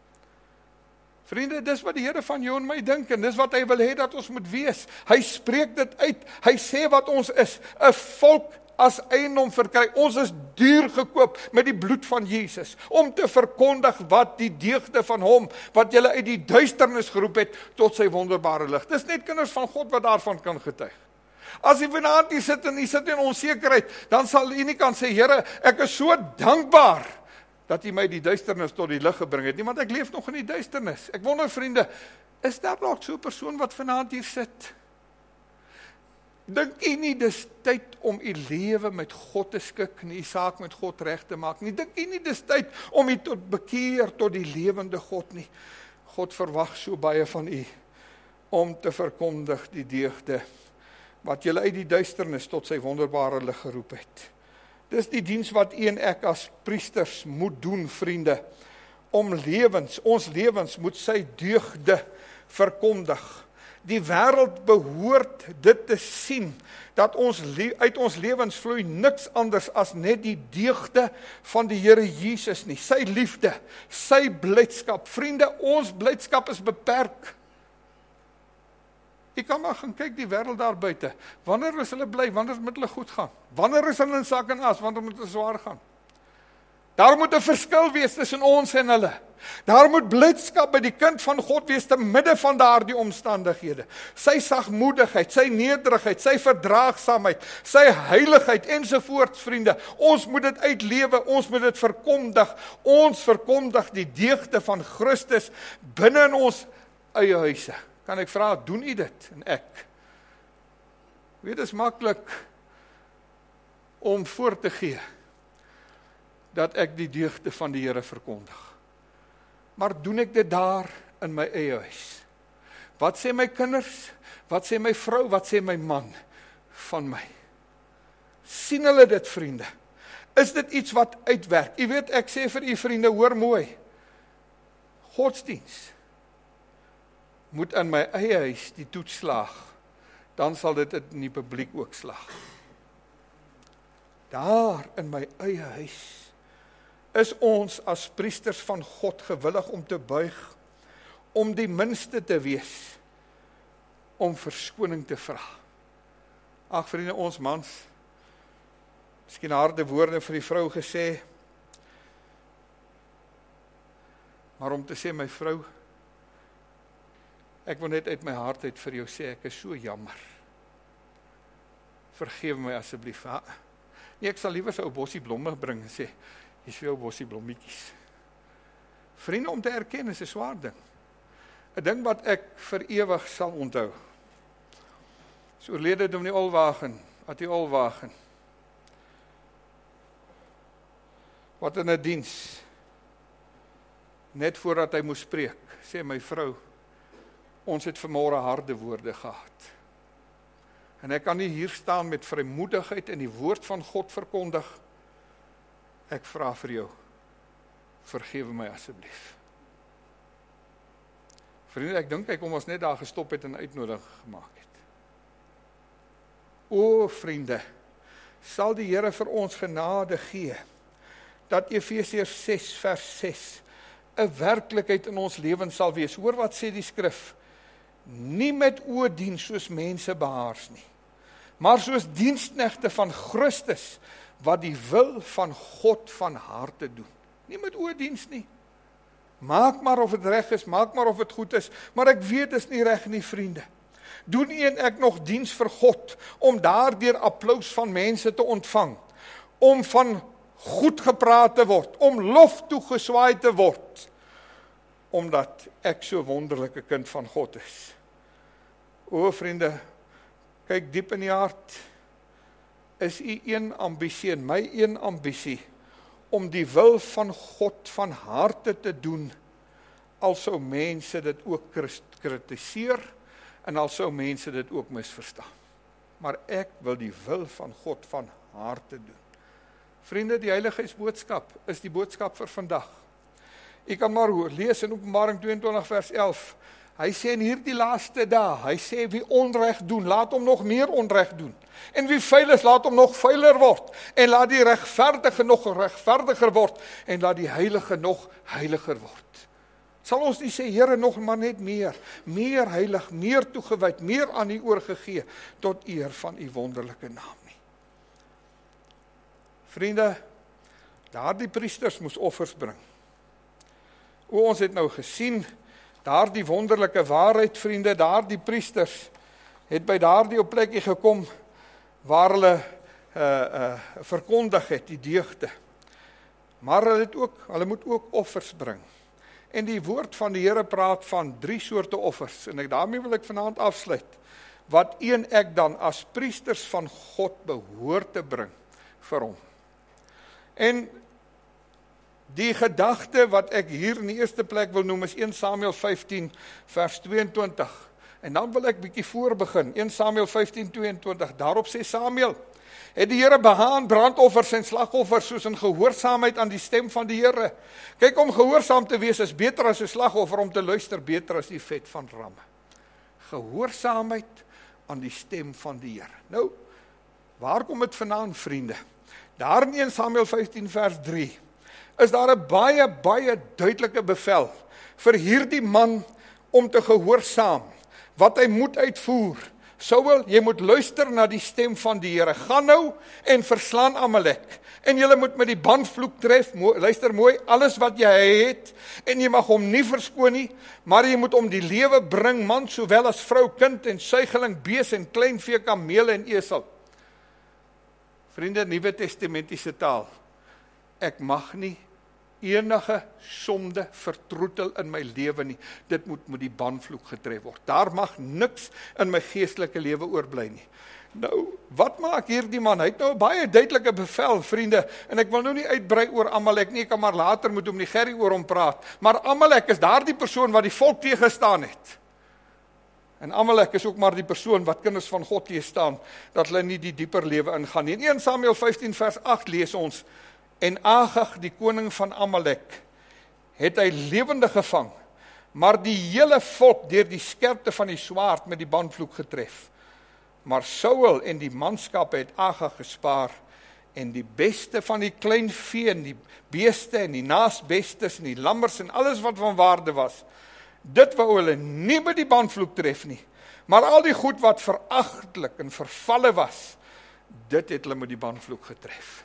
S1: Vriende, dis wat die Here van jou en my dink, en dis wat hy wil hê dat ons moet wees. Hy spreek dit uit, hy sê wat ons is, 'n volk as eiendom verkry. Ons is duur gekoop met die bloed van Jesus, om te verkondig wat die deugde van hom, wat julle uit die duisternis geroep het, tot sy wonderbare lig. Dis net kinders van God wat daarvan kan getuig. As jy vanaand hier sit en jy sit in onsekerheid, dan sal jy nie kan sê, Here, ek is so dankbaar dat jy my die duisternis tot die lig gebring het nie, want ek leef nog in die duisternis. Ek wonder, vriende, is daar dalk so 'n persoon wat vanaand hier sit? Dink jy nie dis tyd om u lewe met God te skik, nie u saak met God reg te maak nie? Dink jy nie dis tyd om u tot bekeer tot die lewende God nie? God verwag so baie van u om te verkondig die deugde wat julle uit die duisternis tot sy wonderbare lig geroep het. Dis die diens wat u en ek as priesters moet doen, vriende, om lewens, ons lewens moet sy deugde verkondig. Die wêreld behoort dit te sien, dat ons uit ons lewens vloei niks anders as net die deugde van die Here Jesus nie, sy liefde, sy blydskap. Vriende, ons blydskap is beperk. Jy kan maar gaan kyk die wêreld daar buite. Wanneer is hulle bly? Wanneer moet hulle goed gaan? Wanneer is hulle in sak en as? Wanneer moet hulle swaar gaan? Daar moet 'n verskil wees tussen ons en hulle. Daar moet blydskap by die kind van God wees te midde van daardie omstandighede. Sy sagmoedigheid, sy nederigheid, sy verdraagsaamheid, sy heiligheid ensovoorts, vriende. Ons moet dit uitlewe, ons moet dit verkondig. Ons verkondig die deugde van Christus binne in ons eie huise. kan ek vra, doen u dit? En ek. Weet, dit is maklik om voor te gee dat ek die deugde van die Here verkondig. Maar doen ek dit daar in my eie huis? Wat sê my kinders? Wat sê my vrou? Wat sê my man van my? Sien hulle dit, vriende? Is dit iets wat uitwerk? U weet, ek sê vir u vriende, hoor mooi. Godsdiens moet in my eie huis die toets slaag, dan sal dit in die publiek ook slaag. Daar in my eie huis is ons as priesters van God gewillig om te buig, om die minste te wees, om verskoning te vra. Ag vriende, ons mans, miskien harde woorde vir die vrou gesê, maar om te sê, my vrou, ek wil net uit my hart uit vir jou sê, ek is so jammer. Vergewe my asseblief. Nee, ek sal liewer sy ou bossie blomme bring en sê, hier is vir jou bossie blommetjies. Vriende, om te erken is 'n swaar ding. 'n Ding wat ek vir ewig sal onthou. So oorlede Dominee Olwagen, Attie Olwagen, wat in 'n diens, net voordat hy moes spreek, sê my vrou, ons het vanmôre harde woorde gehad. En ek kan nie hier staan met vrymoedigheid en die woord van God verkondig. Ek vra vir jou, vergewe my asseblief. Vriende, ek dink hy kom ons net daar gestop het en uitnodiging gemaak het. O vriende, sal die Here vir ons genade gee, dat Efesiërs ses vers ses 'n werklikheid in ons lewens sal wees. Hoor wat sê die skrif, nie met oordien soos mense behaars nie, maar soos diensknegte van Christus, wat die wil van God van harte doen. Nie met oordiens nie. Maak maar of het reg is, maak maar of het goed is, maar ek weet is nie reg nie, vriende. Doen u en ek nog diens vir God, om daardeur applous van mense te ontvang, om van goed gepraat te word, om lof toegeswaai te word, omdat ek so wonderlike kind van God is. O vriende, kyk diep in die hart, is u een ambisie en my een ambisie, om die wil van God van harte te doen, al sou mense dit ook kritiseer, en al sou mense dit ook misverstaan. Maar ek wil die wil van God van harte doen. Vriende, die heiligheidsboodskap is die boodskap vir vandag. Ek kan maar lees in Openbaring tweeëntwintig vers elf, hy sê in hierdie laaste dae, hy sê wie onreg doen, laat hom nog meer onreg doen. En wie vuil is, laat hom nog vuiler word. En laat die regverdige nog regverdiger word. En laat die heilige nog heiliger word. Sal ons nie sê, Here, nog maar net meer, meer heilig, meer toegewyd, meer aan U oorgegee, tot eer van U wonderlike naam nie. Vriende, daardie priesters moes offers bring. O, ons het nou gesien, daardie wonderlike waarheid, vriende, daardie priesters het by daardie op plekkie gekom waar hulle uh, uh, verkondig het, die deugde. Maar hulle het ook, hulle moet ook offers bring. En die woord van die Here praat van drie soorte offers, en ek, daarmee wil ek vanaand afsluit, wat een ek dan as priesters van God behoort te bring vir hom. En die gedagte wat ek hier in die eerste plek wil noem is een Samuel vyftien vers tweeëntwintig. En dan wil ek bietjie voorbegin. een Samuel vyftien tweeëntwintig. Daarop sê Samuel, het die Here behaan brandoffers en slagoffers soos in gehoorsaamheid aan die stem van die Here. Kyk, om gehoorsaam te wees is beter as 'n slagoffer, om te luister beter as die vet van ramme. Gehoorsaamheid aan die stem van die Here. Nou, waar kom dit vandaan, vriende? Daar in een Samuel vyftien vers drie is daar 'n baie, baie duidelike bevel vir hierdie man om te gehoorsaam, wat hy moet uitvoer. Saul, jy moet luister na die stem van die Here. Gaan nou en verslaan Amalek. En jy moet met die bandvloek tref, mooi, luister mooi, alles wat jy het, en jy mag hom nie verskoon nie, maar jy moet om die lewe bring, man, sowel as vrou, kind en suigeling, bees en kleinvee, kamele en esel. Vriende, Nuwe Testamentiese taal. Ek mag nie enige sonde vertroetel in my lewe nie. Dit moet met die banvloek getref word. Daar mag niks in my geestelike lewe oorbly nie. Nou, wat maak hierdie man? Hy het nou 'n baie duidelike bevel, vriende, en ek wil nou nie uitbrei oor Amalek nie, ek kan maar later moet om die Gerry oor hom praat, maar Amalek is daardie persoon wat die volk teëgestaan het. En Amalek is ook maar die persoon wat kinders van God teëstaan, dat hulle nie die dieper lewe ingaan nie. In Eerste Samuel vyftien vers agt lees ons, en Agag, die koning van Amalek, het hy lewende gevang, maar die hele volk deur die skerpte van die swaard met die bandvloek getref. Maar Saul en die manskappe het Agag gespaar, en die beste van die klein vee, en die beeste, en die naasbestes, en die lammers, en alles wat van waarde was, dit wou hulle nie met die bandvloek tref nie, maar al die goed wat veragtelik en vervalle was, dit het hulle met die bandvloek getref.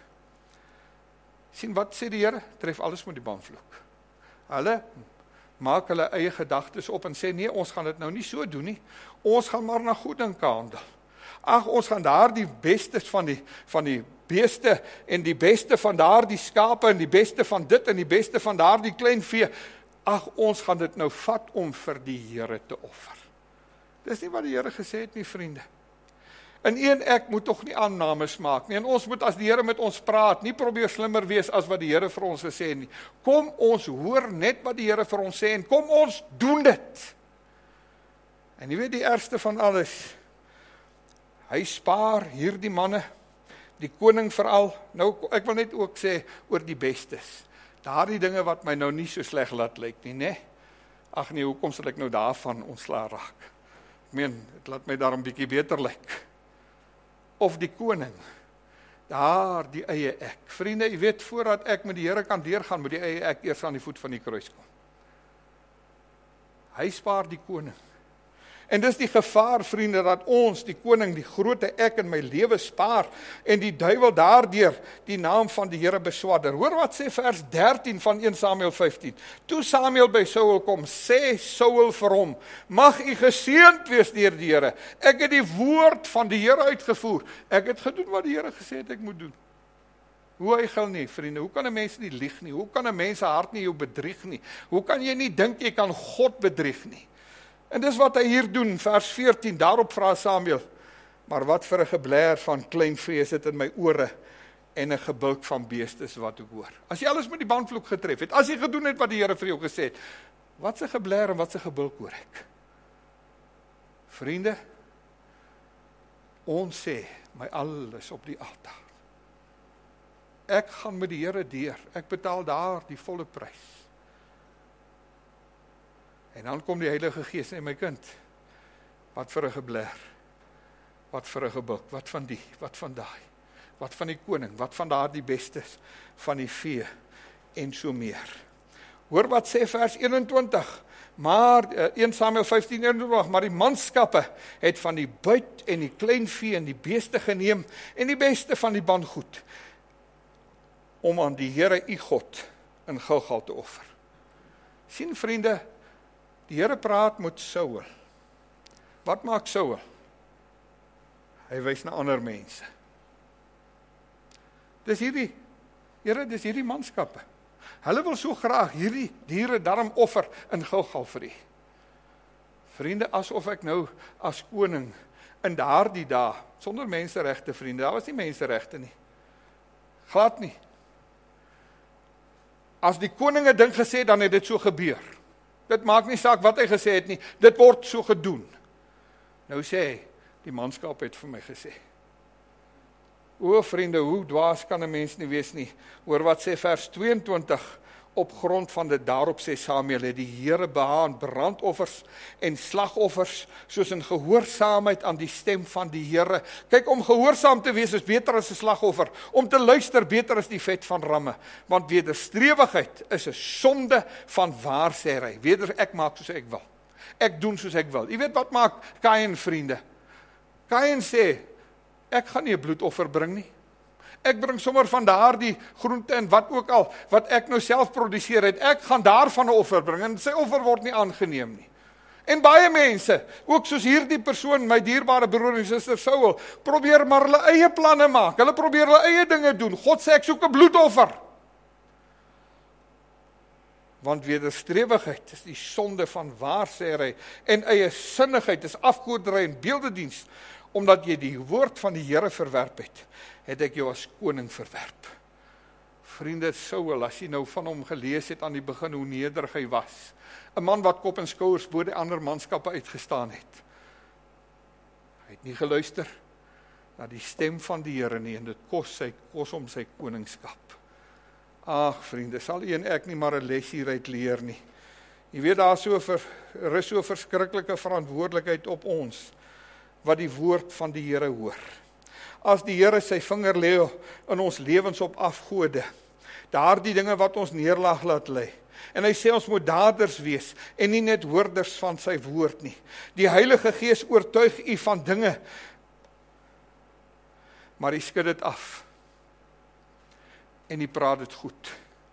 S1: Sien wat sê die Here? Tref alles met die bandvloek. Hulle maak hulle eie gedagtes op en sê, nee, ons gaan dit nou nie so doen nie, ons gaan maar na goed dinke handel. Ag, ons gaan daar die bestes van die, van die beeste, en die beste van daar die skape, en die beste van dit, en die beste van daar die klein vee, ag, ons gaan dit nou vat om vir die Here te offer. Dis nie wat die Here gesê het nie, vriende. In een ek moet tog nie aannames maak nie, en ons moet as die Here met ons praat, nie probeer slimmer wees as wat die Here vir ons gesê het nie. Kom ons hoor net wat die Here vir ons sê, en kom ons doen dit. En jy weet die ergste van alles, hy spaar hierdie manne, die koning veral, nou ek wil net ook sê oor die bestes, daardie dinge wat my nou nie so sleg laat lyk nie, né? Ag nee, hoekom sal ek nou daarvan ontslaa raak? Ek meen, dit laat my daarom bietjie beter lyk. Of die koning, daar die eie ek. Vriende, jy weet, voordat ek met die Here kan deurgaan, moet die eie ek eers aan die voet van die kruis kom. Hy spaar die koning. En dis die gevaar, vriende, dat ons, die koning, die grote ek in my lewe spaar, en die duiwel daardeur die naam van die Here beswadder. Hoor wat sê vers dertien van Eerste Samuel vyftien. Toe Samuel by Saul kom, sê Saul vir hom, mag u geseënd wees deur die Here. Ek het die woord van die Here uitgevoer. Ek het gedoen wat die Here gesê het ek moet doen. Hoe huigel nie, vriende, hoe kan 'n mens nie lieg nie? Hoe kan 'n mens se hart nie jou bedrieg nie? Hoe kan jy nie dink jy kan God bedrieg nie? En dis wat hy hier doen, vers veertien, daarop vra Samuel, maar wat vir 'n geblær van klein vee sit in my ore, en 'n gebulk van beestes wat ek hoor. As jy alles met die bandvloek getref het, as jy gedoen het wat die Here vir jou gesê het, wat 'n geblær en wat 'n gebulk hoor ek? Vriende, ons sê, my alles op die altaar. Ek gaan met die Here deur, ek betaal daar die volle prys. En dan kom die Heilige Gees en my kind, wat vir 'n geblær, wat vir 'n gebuk, wat van die, wat van daai, wat van die koning, wat van daar die bestes, van die vee, en so meer. Hoor wat sê vers eenentwintig, maar, uh, Eerste Samuel vyftien eenentwintig, maar die manskappe het van die buit en die klein vee en die beeste geneem, en die beste van die bandgoed, om aan die Here u God in Gilgal te offer. Sien vriende, die Here praat met Saul. Wat maak Saul? Hy wys na ander mense. Dis hierdie, Here, dis hierdie manskappe. Hulle wil so graag hierdie diere darm offer in Gilgal vir U. Vriende, asof ek nou as koning in daardie dae, sonder menseregte, vriende, daar was nie menseregte nie. Glad nie. As die koning 'n ding gesê, dan het dit so gebeur. Dit maak nie saak wat hy gesê het nie, dit word so gedoen. Nou sê hy, die manskap het vir my gesê. O vriende, hoe dwaas kan 'n mens nie wees nie. Hoor wat sê vers tweeëntwintig, op grond van dit daarop sê Samuel, het die Here behaag brandoffers en slagoffers, soos in gehoorsaamheid aan die stem van die Here. Kyk, om gehoorsaam te wees is beter as 'n slagoffer, om te luister beter as die vet van ramme, want wederstrewigheid is 'n sonde van waarsêry. Weder ek maak soos ek wil. Ek doen soos ek wil. Jy weet wat maak Kain, vriende? Kain sê, ek gaan nie 'n bloedoffer bring nie. Ek bring sommer van daardie groente en wat ook al, wat ek nou self produseer het, ek gaan daarvan 'n offer bring, en sy offer word nie aangeneem nie. En baie mense, ook soos hierdie persoon, my dierbare broer en suster Saul, probeer maar hulle eie planne maak, hulle probeer hulle eie dinge doen. God sê, ek soek 'n bloedoffer. Want wederstrewigheid is die sonde van waarsêry en eie sinnigheid is afgoderry en beeldediens. Omdat jy die woord van die Here verwerp het, het ek jou as koning verwerp. Vriende, Saul, as jy nou van hom gelees het aan die begin hoe nederig hy was, 'n man wat kop en skouers bo die ander manskappe uitgestaan het. Hy het nie geluister na die stem van die Here nie, en dit kos sy kos om sy koningskap. Ag vriende, sal u en ek nie maar 'n les hieruit leer nie. Jy weet, daar so ver, er is so verskriklike verantwoordelikheid op ons, wat die woord van die Here hoor. As die Here sy vinger lê in ons lewens op afgode, daardie dinge wat ons neerlag laat lê, en hy sê ons moet daders wees, en nie net hoorders van sy woord nie. Die Heilige Gees oortuig u van dinge, maar hy skud dit af, en hy praat dit goed.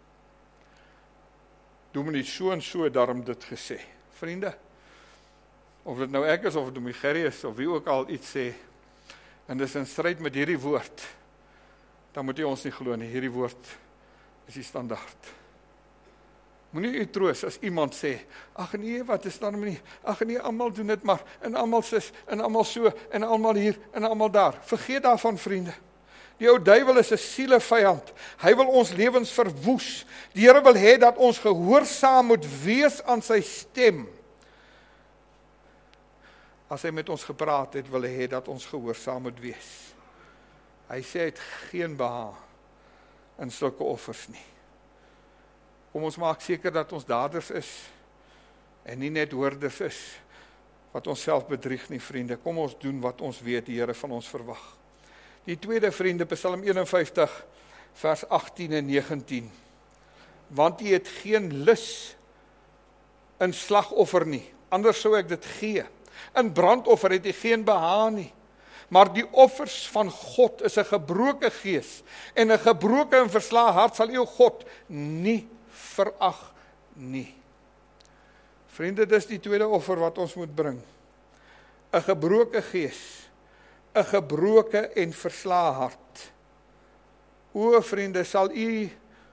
S1: Dominee so en so daarom dit gesê. Vriende, of dit nou ek is, of Dominee Gerry is, of wie ook al iets sê, en dis in stryd met hierdie woord, dan moet jy ons nie glo nie, hierdie woord is die standaard. Moenie u troos as iemand sê, ag nee, wat is dan nie, ag nee, almal doen dit maar, en almal sis, en almal so, en almal hier, en almal daar. Vergeet daarvan, vriende. Die ou duiwel is 'n sielevyand. Hy wil ons lewens verwoes. Die Here wil hê dat ons gehoorsaam moet wees aan sy stem. As hy met ons gepraat het, wil hy hê dat ons gehoorsaam moet wees. Hy sê hy het geen behaag in sulke offers nie. Kom ons maak seker dat ons daders is, en nie net hoorders is, wat ons self bedrieg nie, vriende. Kom ons doen wat ons weet die Here van ons verwag. Die tweede, vriende, Psalm eenenvyftig, vers agttien en negentien. Want jy het geen lus in slagoffer nie, anders sou ek dit gee. In brandoffer het jy geen behaag nie. Maar die offers van God is 'n gebroke gees, en 'n gebroke en verslae hart sal jou God nie verag nie. Vriende, dis die tweede offer wat ons moet bring. 'n Gebroke gees, 'n gebroke en verslae hart. O vriende, sal u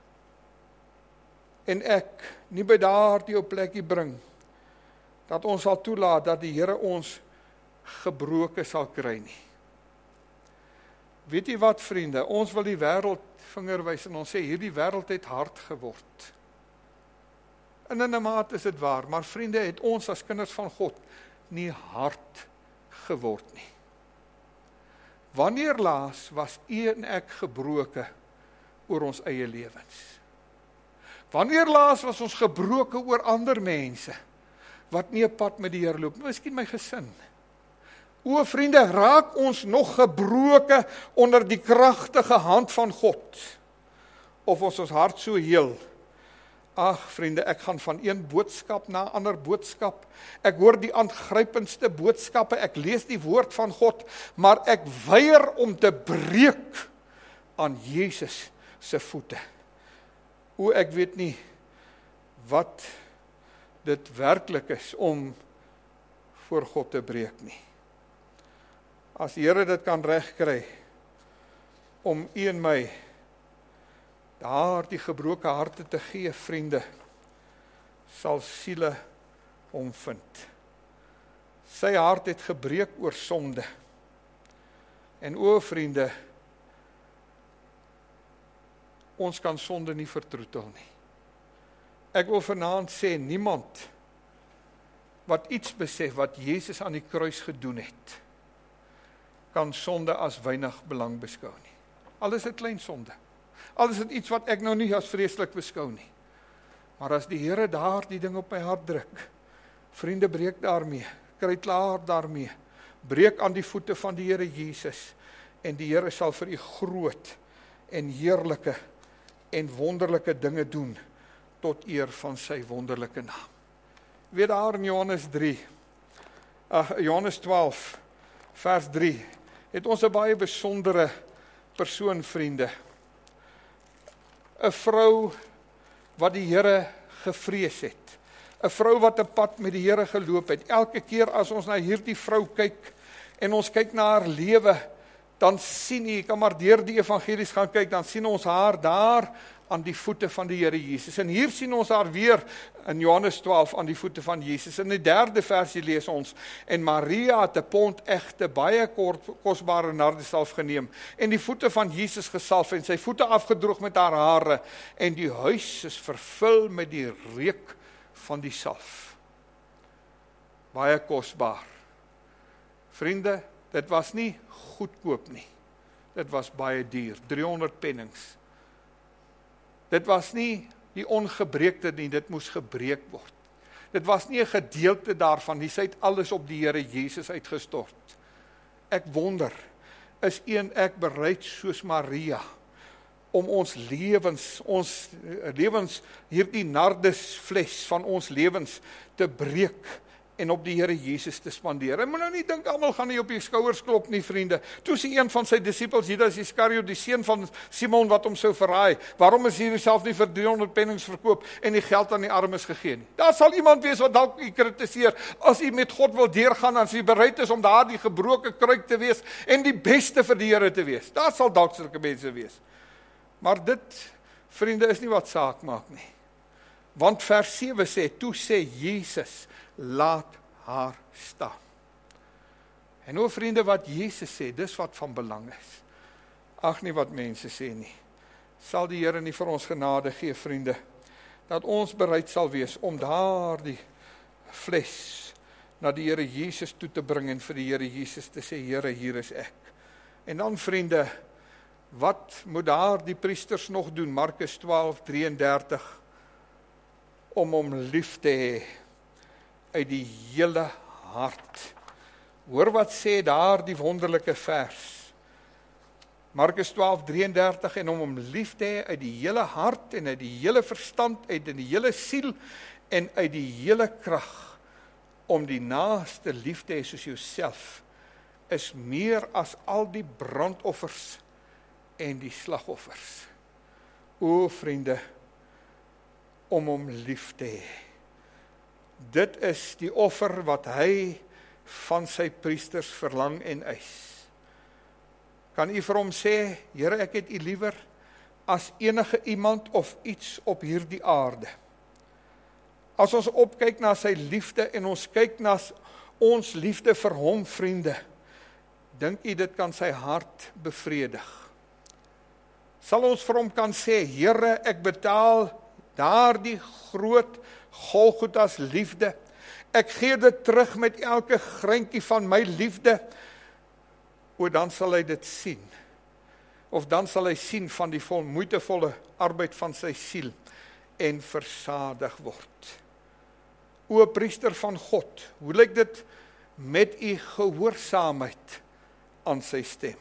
S1: en ek nie by daardie op plekkie bring, dat ons sal toelaat dat die Here ons gebroke sal kry nie. Weet jy wat, vriende, ons wil die wêreld vinger wys en ons sê hierdie wêreld het hard geword. En in 'n mate is dit waar, maar vriende, het ons as kinders van God nie hard geword nie. Wanneer laas was u en ek gebroke oor ons eie lewens? Wanneer laas was ons gebroke oor ander mense wat nie 'n pad met die Here loop? Miskien my gesin. O vriende, raak ons nog gebroke onder die kragtige hand van God? Of ons ons hart so heel? Ag vriende, ek gaan van een boodskap na ander boodskap. Ek hoor die aangrypendste boodskappe, ek lees die woord van God, maar ek weier om te breek aan Jesus se voete. O, ek weet nie wat dit werklik is om voor God te breek nie. As die Here dit kan regkry om u en my daar die gebroke harte te gee, vriende, sal siele hom vind. Sy hart het gebreek oor sonde. En o vriende, ons kan sonde nie vertroetel nie. Ek wil vanaand sê, niemand wat iets besef wat Jesus aan die kruis gedoen het, kan sonde as weinig belang beskou nie. Al is dit klein sonde. Al is dit iets wat ek nou nie as vreeslik beskou nie. Maar as die Here daar die ding op my hart druk, vriende, breek daarmee, kry klaar daarmee, breek aan die voete van die Here Jesus, en die Here sal vir u groot en heerlike en wonderlike dinge doen, tot eer van sy wonderlike naam. Weet daar in Johannes drie, uh, Johannes twaalf, vers drie, het ons 'n baie besondere persoon, vriende. 'n Vrou wat die Here gevrees het. 'n Vrou wat 'n pad met die Here geloop het. Elke keer as ons na hierdie vrou kyk, en ons kyk na haar lewe, dan sien jy, jy kan maar deur die evangelies gaan kyk, dan sien ons haar daar aan die voete van die Here Jesus. En hier sien ons haar weer in Johannes twaalf aan die voete van Jesus. In die derde versie lees ons, en Maria het 'n pond egte, baie kosbare nardesalf geneem, en die voete van Jesus gesalf, en sy voete afgedroog met haar hare, en die huis is vervul met die reuk van die salf. Baie kosbaar. Vriende, dit was nie goedkoop nie. Dit was baie duur, driehonderd pennings. Dit was nie die ongebreekte nie, dit moes gebreek word. Dit was nie 'n gedeelte daarvan nie, sy het alles op die Here Jesus uitgestort. Ek wonder, is een ek bereid soos Maria, om ons lewens, ons lewens, hierdie nardesfles van ons lewens te breek, en op die Here Jesus te spandeer. En moet nou nie dink, almal gaan nie op die skouers klop nie, vriende. Toe sien een van sy disippels, Judas Iskariot, die seun van Simon wat hom sou verraai, waarom is hierdie self nie vir driehonderd pennings verkoop en die geld aan die armes gegee nie? Daar sal iemand wees wat dalk u kritiseer, as u met God wil deurgaan, as u bereid is om daardie gebroke kruik te wees, en die beste vir die Here te wees. Daar sal dalk sulke mense wees. Maar dit, vriende, is nie wat saak maak nie. Want vers sewe sê, toe sê Jesus, laat haar staan. En o vriende, wat Jesus sê, dis wat van belang is. Ag nie wat mense sê nie. Sal die Here nie vir ons genade gee, vriende, dat ons bereid sal wees om daardie fles na die Here Jesus toe te bring en vir die Here Jesus te sê, Here, hier is ek. En dan, vriende, wat moet daar die priesters nog doen? Markus twaalf drieëndertig, om hom lief te hê uit die hele hart. Hoor wat sê daar die wonderlike vers. Markus twaalf drieëndertig, en om hom lief te hê uit die hele hart en uit die hele verstand, uit in die hele siel en uit die hele krag, om die naaste lief te hê soos jouself, is meer as al die brandoffers en die slagoffers. O vriende, om hom lief te hê. Dit is die offer wat hy van sy priesters verlang en eis. Kan u vir hom sê, Here, ek het u liewer as enige iemand of iets op hierdie aarde. As ons opkyk na sy liefde en ons kyk na ons liefde vir hom, vriende, dink u dit kan sy hart bevredig? Sal ons vir hom kan sê, Here, ek betaal daardie groot Golgota's liefde. Ek gee dit terug met elke greintjie van my liefde. O, dan sal hy dit sien. Of dan sal hy sien van die vol moeitevolle arbeid van sy siel en versadig word. O, priester van God, hoe lyk dit met u gehoorsaamheid aan sy stem?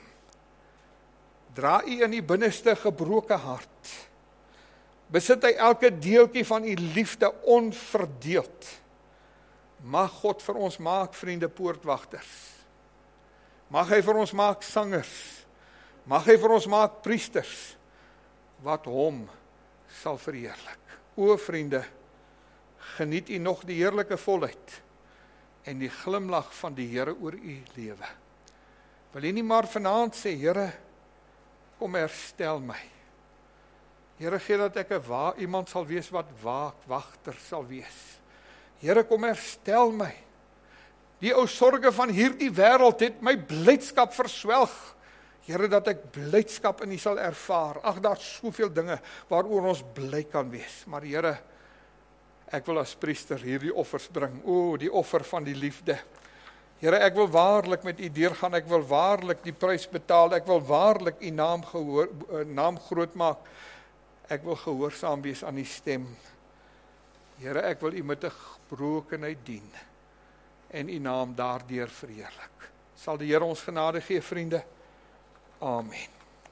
S1: Dra u in die binneste gebroke hart. Besit hy elke deeltjie van u liefde onverdeeld. Mag God vir ons maak, vriende, poortwagters. Mag hy vir ons maak sangers. Mag hy vir ons maak priesters, wat hom sal verheerlik. O vriende, geniet u nog die heerlike volheid en die glimlag van die Here oor u lewe. Wil jy nie maar vanaand sê, Here, kom herstel my. Here, gee dat ek 'n wa- iemand sal wees wat waak, wagter sal wees. Here, kom herstel my. Die ou sorge van hierdie wêreld het my blydskap verswelg. Here, dat ek blydskap in U sal ervaar. Ag, daar's soveel dinge waaroor ons bly kan wees. Maar Here, ek wil as priester hierdie offers bring. O, die offer van die liefde. Here, ek wil waarlik met U deurgaan. Ek wil waarlik die prys betaal. Ek wil waarlik U naam gehoor, naam groot maak. Ek wil gehoorsaam wees aan U stem. Here, ek wil U met 'n gebrokenheid dien en U naam daardeur verheerlik. Sal die Here ons genade gee, vriende. Amen.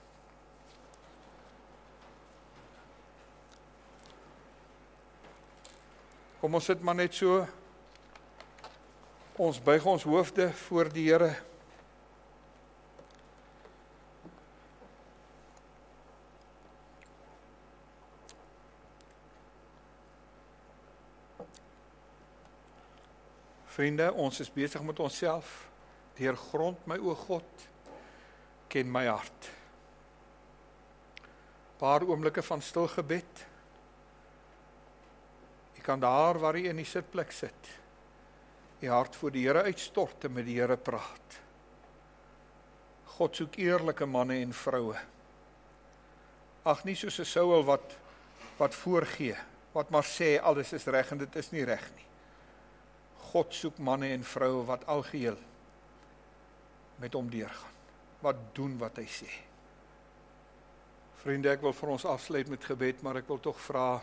S1: Kom ons sit maar net so. Ons buig ons hoofde voor die Here. Vriende, ons is besig met onsself. Deurgrond my o God. ken my hart. Paar oomblikke van stil gebed. Jy kan daar waar jy in die sitplek sit, jy hart voor die Here uitstort en met die Here praat. God soek eerlike manne en vroue. Ag, nie soos 'n Saul wat, wat voorgee, wat maar sê alles is reg en dit is nie reg nie. God soek manne en vroue wat algeheel met hom deurgaan, wat doen wat hy sê. Vriende, ek wil vir ons afsluit met gebed, maar ek wil tog vra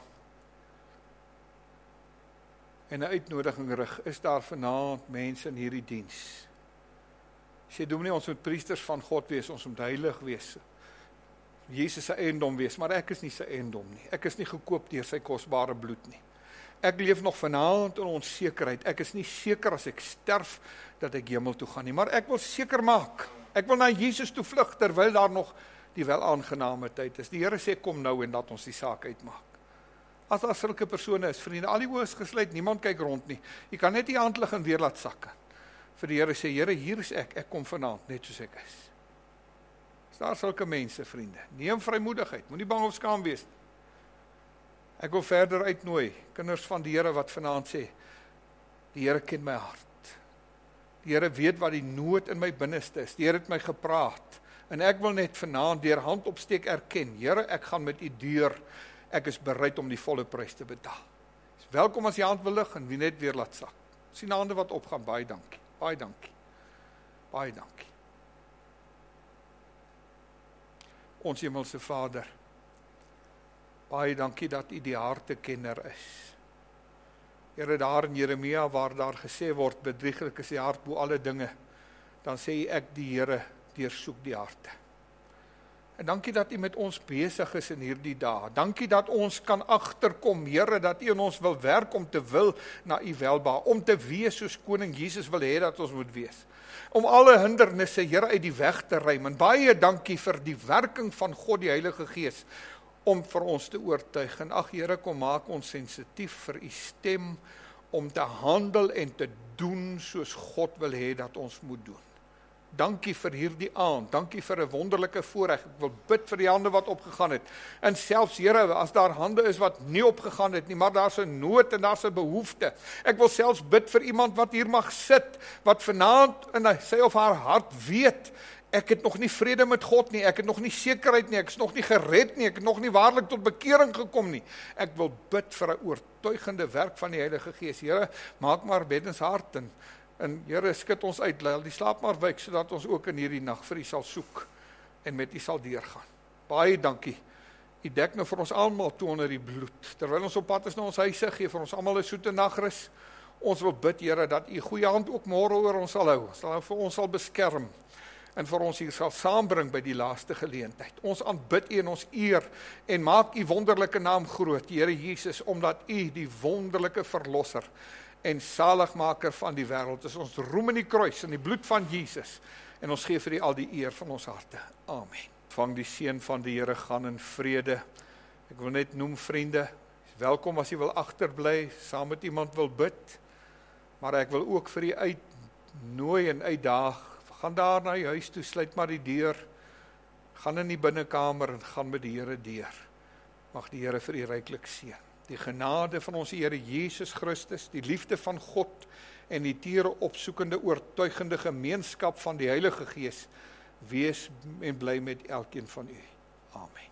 S1: en 'n uitnodiging rig, is daar vanaand mense in hierdie diens? Sê, doen nie ons moet priesters van God wees, ons moet heilig wees, Jesus se eiendom wees, maar ek is nie sy eiendom nie, ek is nie gekoop deur sy kosbare bloed nie. Ek leef nog vanaand in onsekerheid, ek is nie seker as ek sterf, dat ek hemel toe gaan nie, maar ek wil seker maak, ek wil na Jesus toe vlug, terwyl daar nog die welaangename tyd is. Die Here sê, kom nou en laat ons die saak uitmaak. As daar sulke persone is, vriende, al die oë is gesluit, niemand kyk rond nie, jy kan net die hand lig en weer laat sakke. Vir die Here sê, Here, hier is ek, ek kom vanaand, net soos ek is. Is daar sulke mense, vriende, neem vrymoedigheid, moenie bang of skaam wees. Ek wil verder uitnooi, kinders van die Here wat vanaand sê, die Here ken my hart. Die Here weet wat die nood in my binneste is, die Here het my gepraat, en ek wil net vanaand deur hand opsteek erken, Here, ek gaan met u deur, ek is bereid om die volle prys te betaal. Is welkom as jy hand wil lig en wie net weer laat sak. Sien hande wat opgaan, baie dankie, baie dankie, baie dankie. Ons hemelse Vader, baie dankie dat u die hartekenner is. Here, daar in Jeremia waar daar gesê word, bedrieglik is die hart bo alle dinge, dan sê ek die Here deursoek die harte. En dankie dat u met ons besig is in hierdie dae. Dankie dat ons kan agterkom, Here, dat u in ons wil werk om te wil na u welbehae, om te wees soos koning Jesus wil hê dat ons moet wees. Om alle hindernisse, Here, uit die weg te ruim. En baie dankie vir die werking van God die Heilige Gees om vir ons te oortuig. En ag Here, kom maak ons sensitief vir u stem om te handel en te doen soos God wil hê dat ons moet doen. Dankie vir hierdie aand, dankie vir 'n wonderlike voorreg. Ek wil bid vir die hande wat opgegaan het. En selfs, Here, as daar hande is wat nie opgegaan het nie, maar daar's 'n nood en daar's 'n behoefte. Ek wil selfs bid vir iemand wat hier mag sit, wat vanaand in sy of haar hart weet, ek het nog nie vrede met God nie, ek het nog nie sekerheid nie, ek is nog nie gered nie, ek het nog nie waarlik tot bekering gekom nie. Ek wil bid vir 'n oortuigende werk van die Heilige Gees. Here, maak maar beddens hart en En Here, skud ons uit, laat die slaap maar wyk, sodat ons ook in hierdie nag vir u sal soek, en met u sal deurgaan. Baie dankie, u dek nou vir ons almal toe onder die bloed, terwyl ons op pad is na ons huise, gee vir ons almal 'n soete nagrus. Ons wil bid, Here, dat u goeie hand ook môre oor ons sal hou, sal vir ons sal beskerm, en vir ons hier sal saambring by die laaste geleentheid. Ons aanbid u en ons eer, en maak u wonderlike naam groot, Here Jesus, omdat u die wonderlike verlosser, en saligmaker van die wêreld is. Ons roem in die kruis, in die bloed van Jesus, en ons gee vir u al die eer van ons harte. Amen. Vang die seën van die Here, gaan in vrede. Ek wil net noem, vriende, welkom as jy wil agterbly, saam met iemand wil bid, maar ek wil ook vir u uitnooi en uitdaag, gaan daar na die huis toe, sluit maar die deur, gaan in die binnekamer en gaan met die Here deur. Mag die Here vir u ryklik seën. Die genade van ons Here Jesus Christus, die liefde van God en die teere opsoekende, oortuigende gemeenskap van die Heilige Gees, wees en bly met elkeen van u. Amen.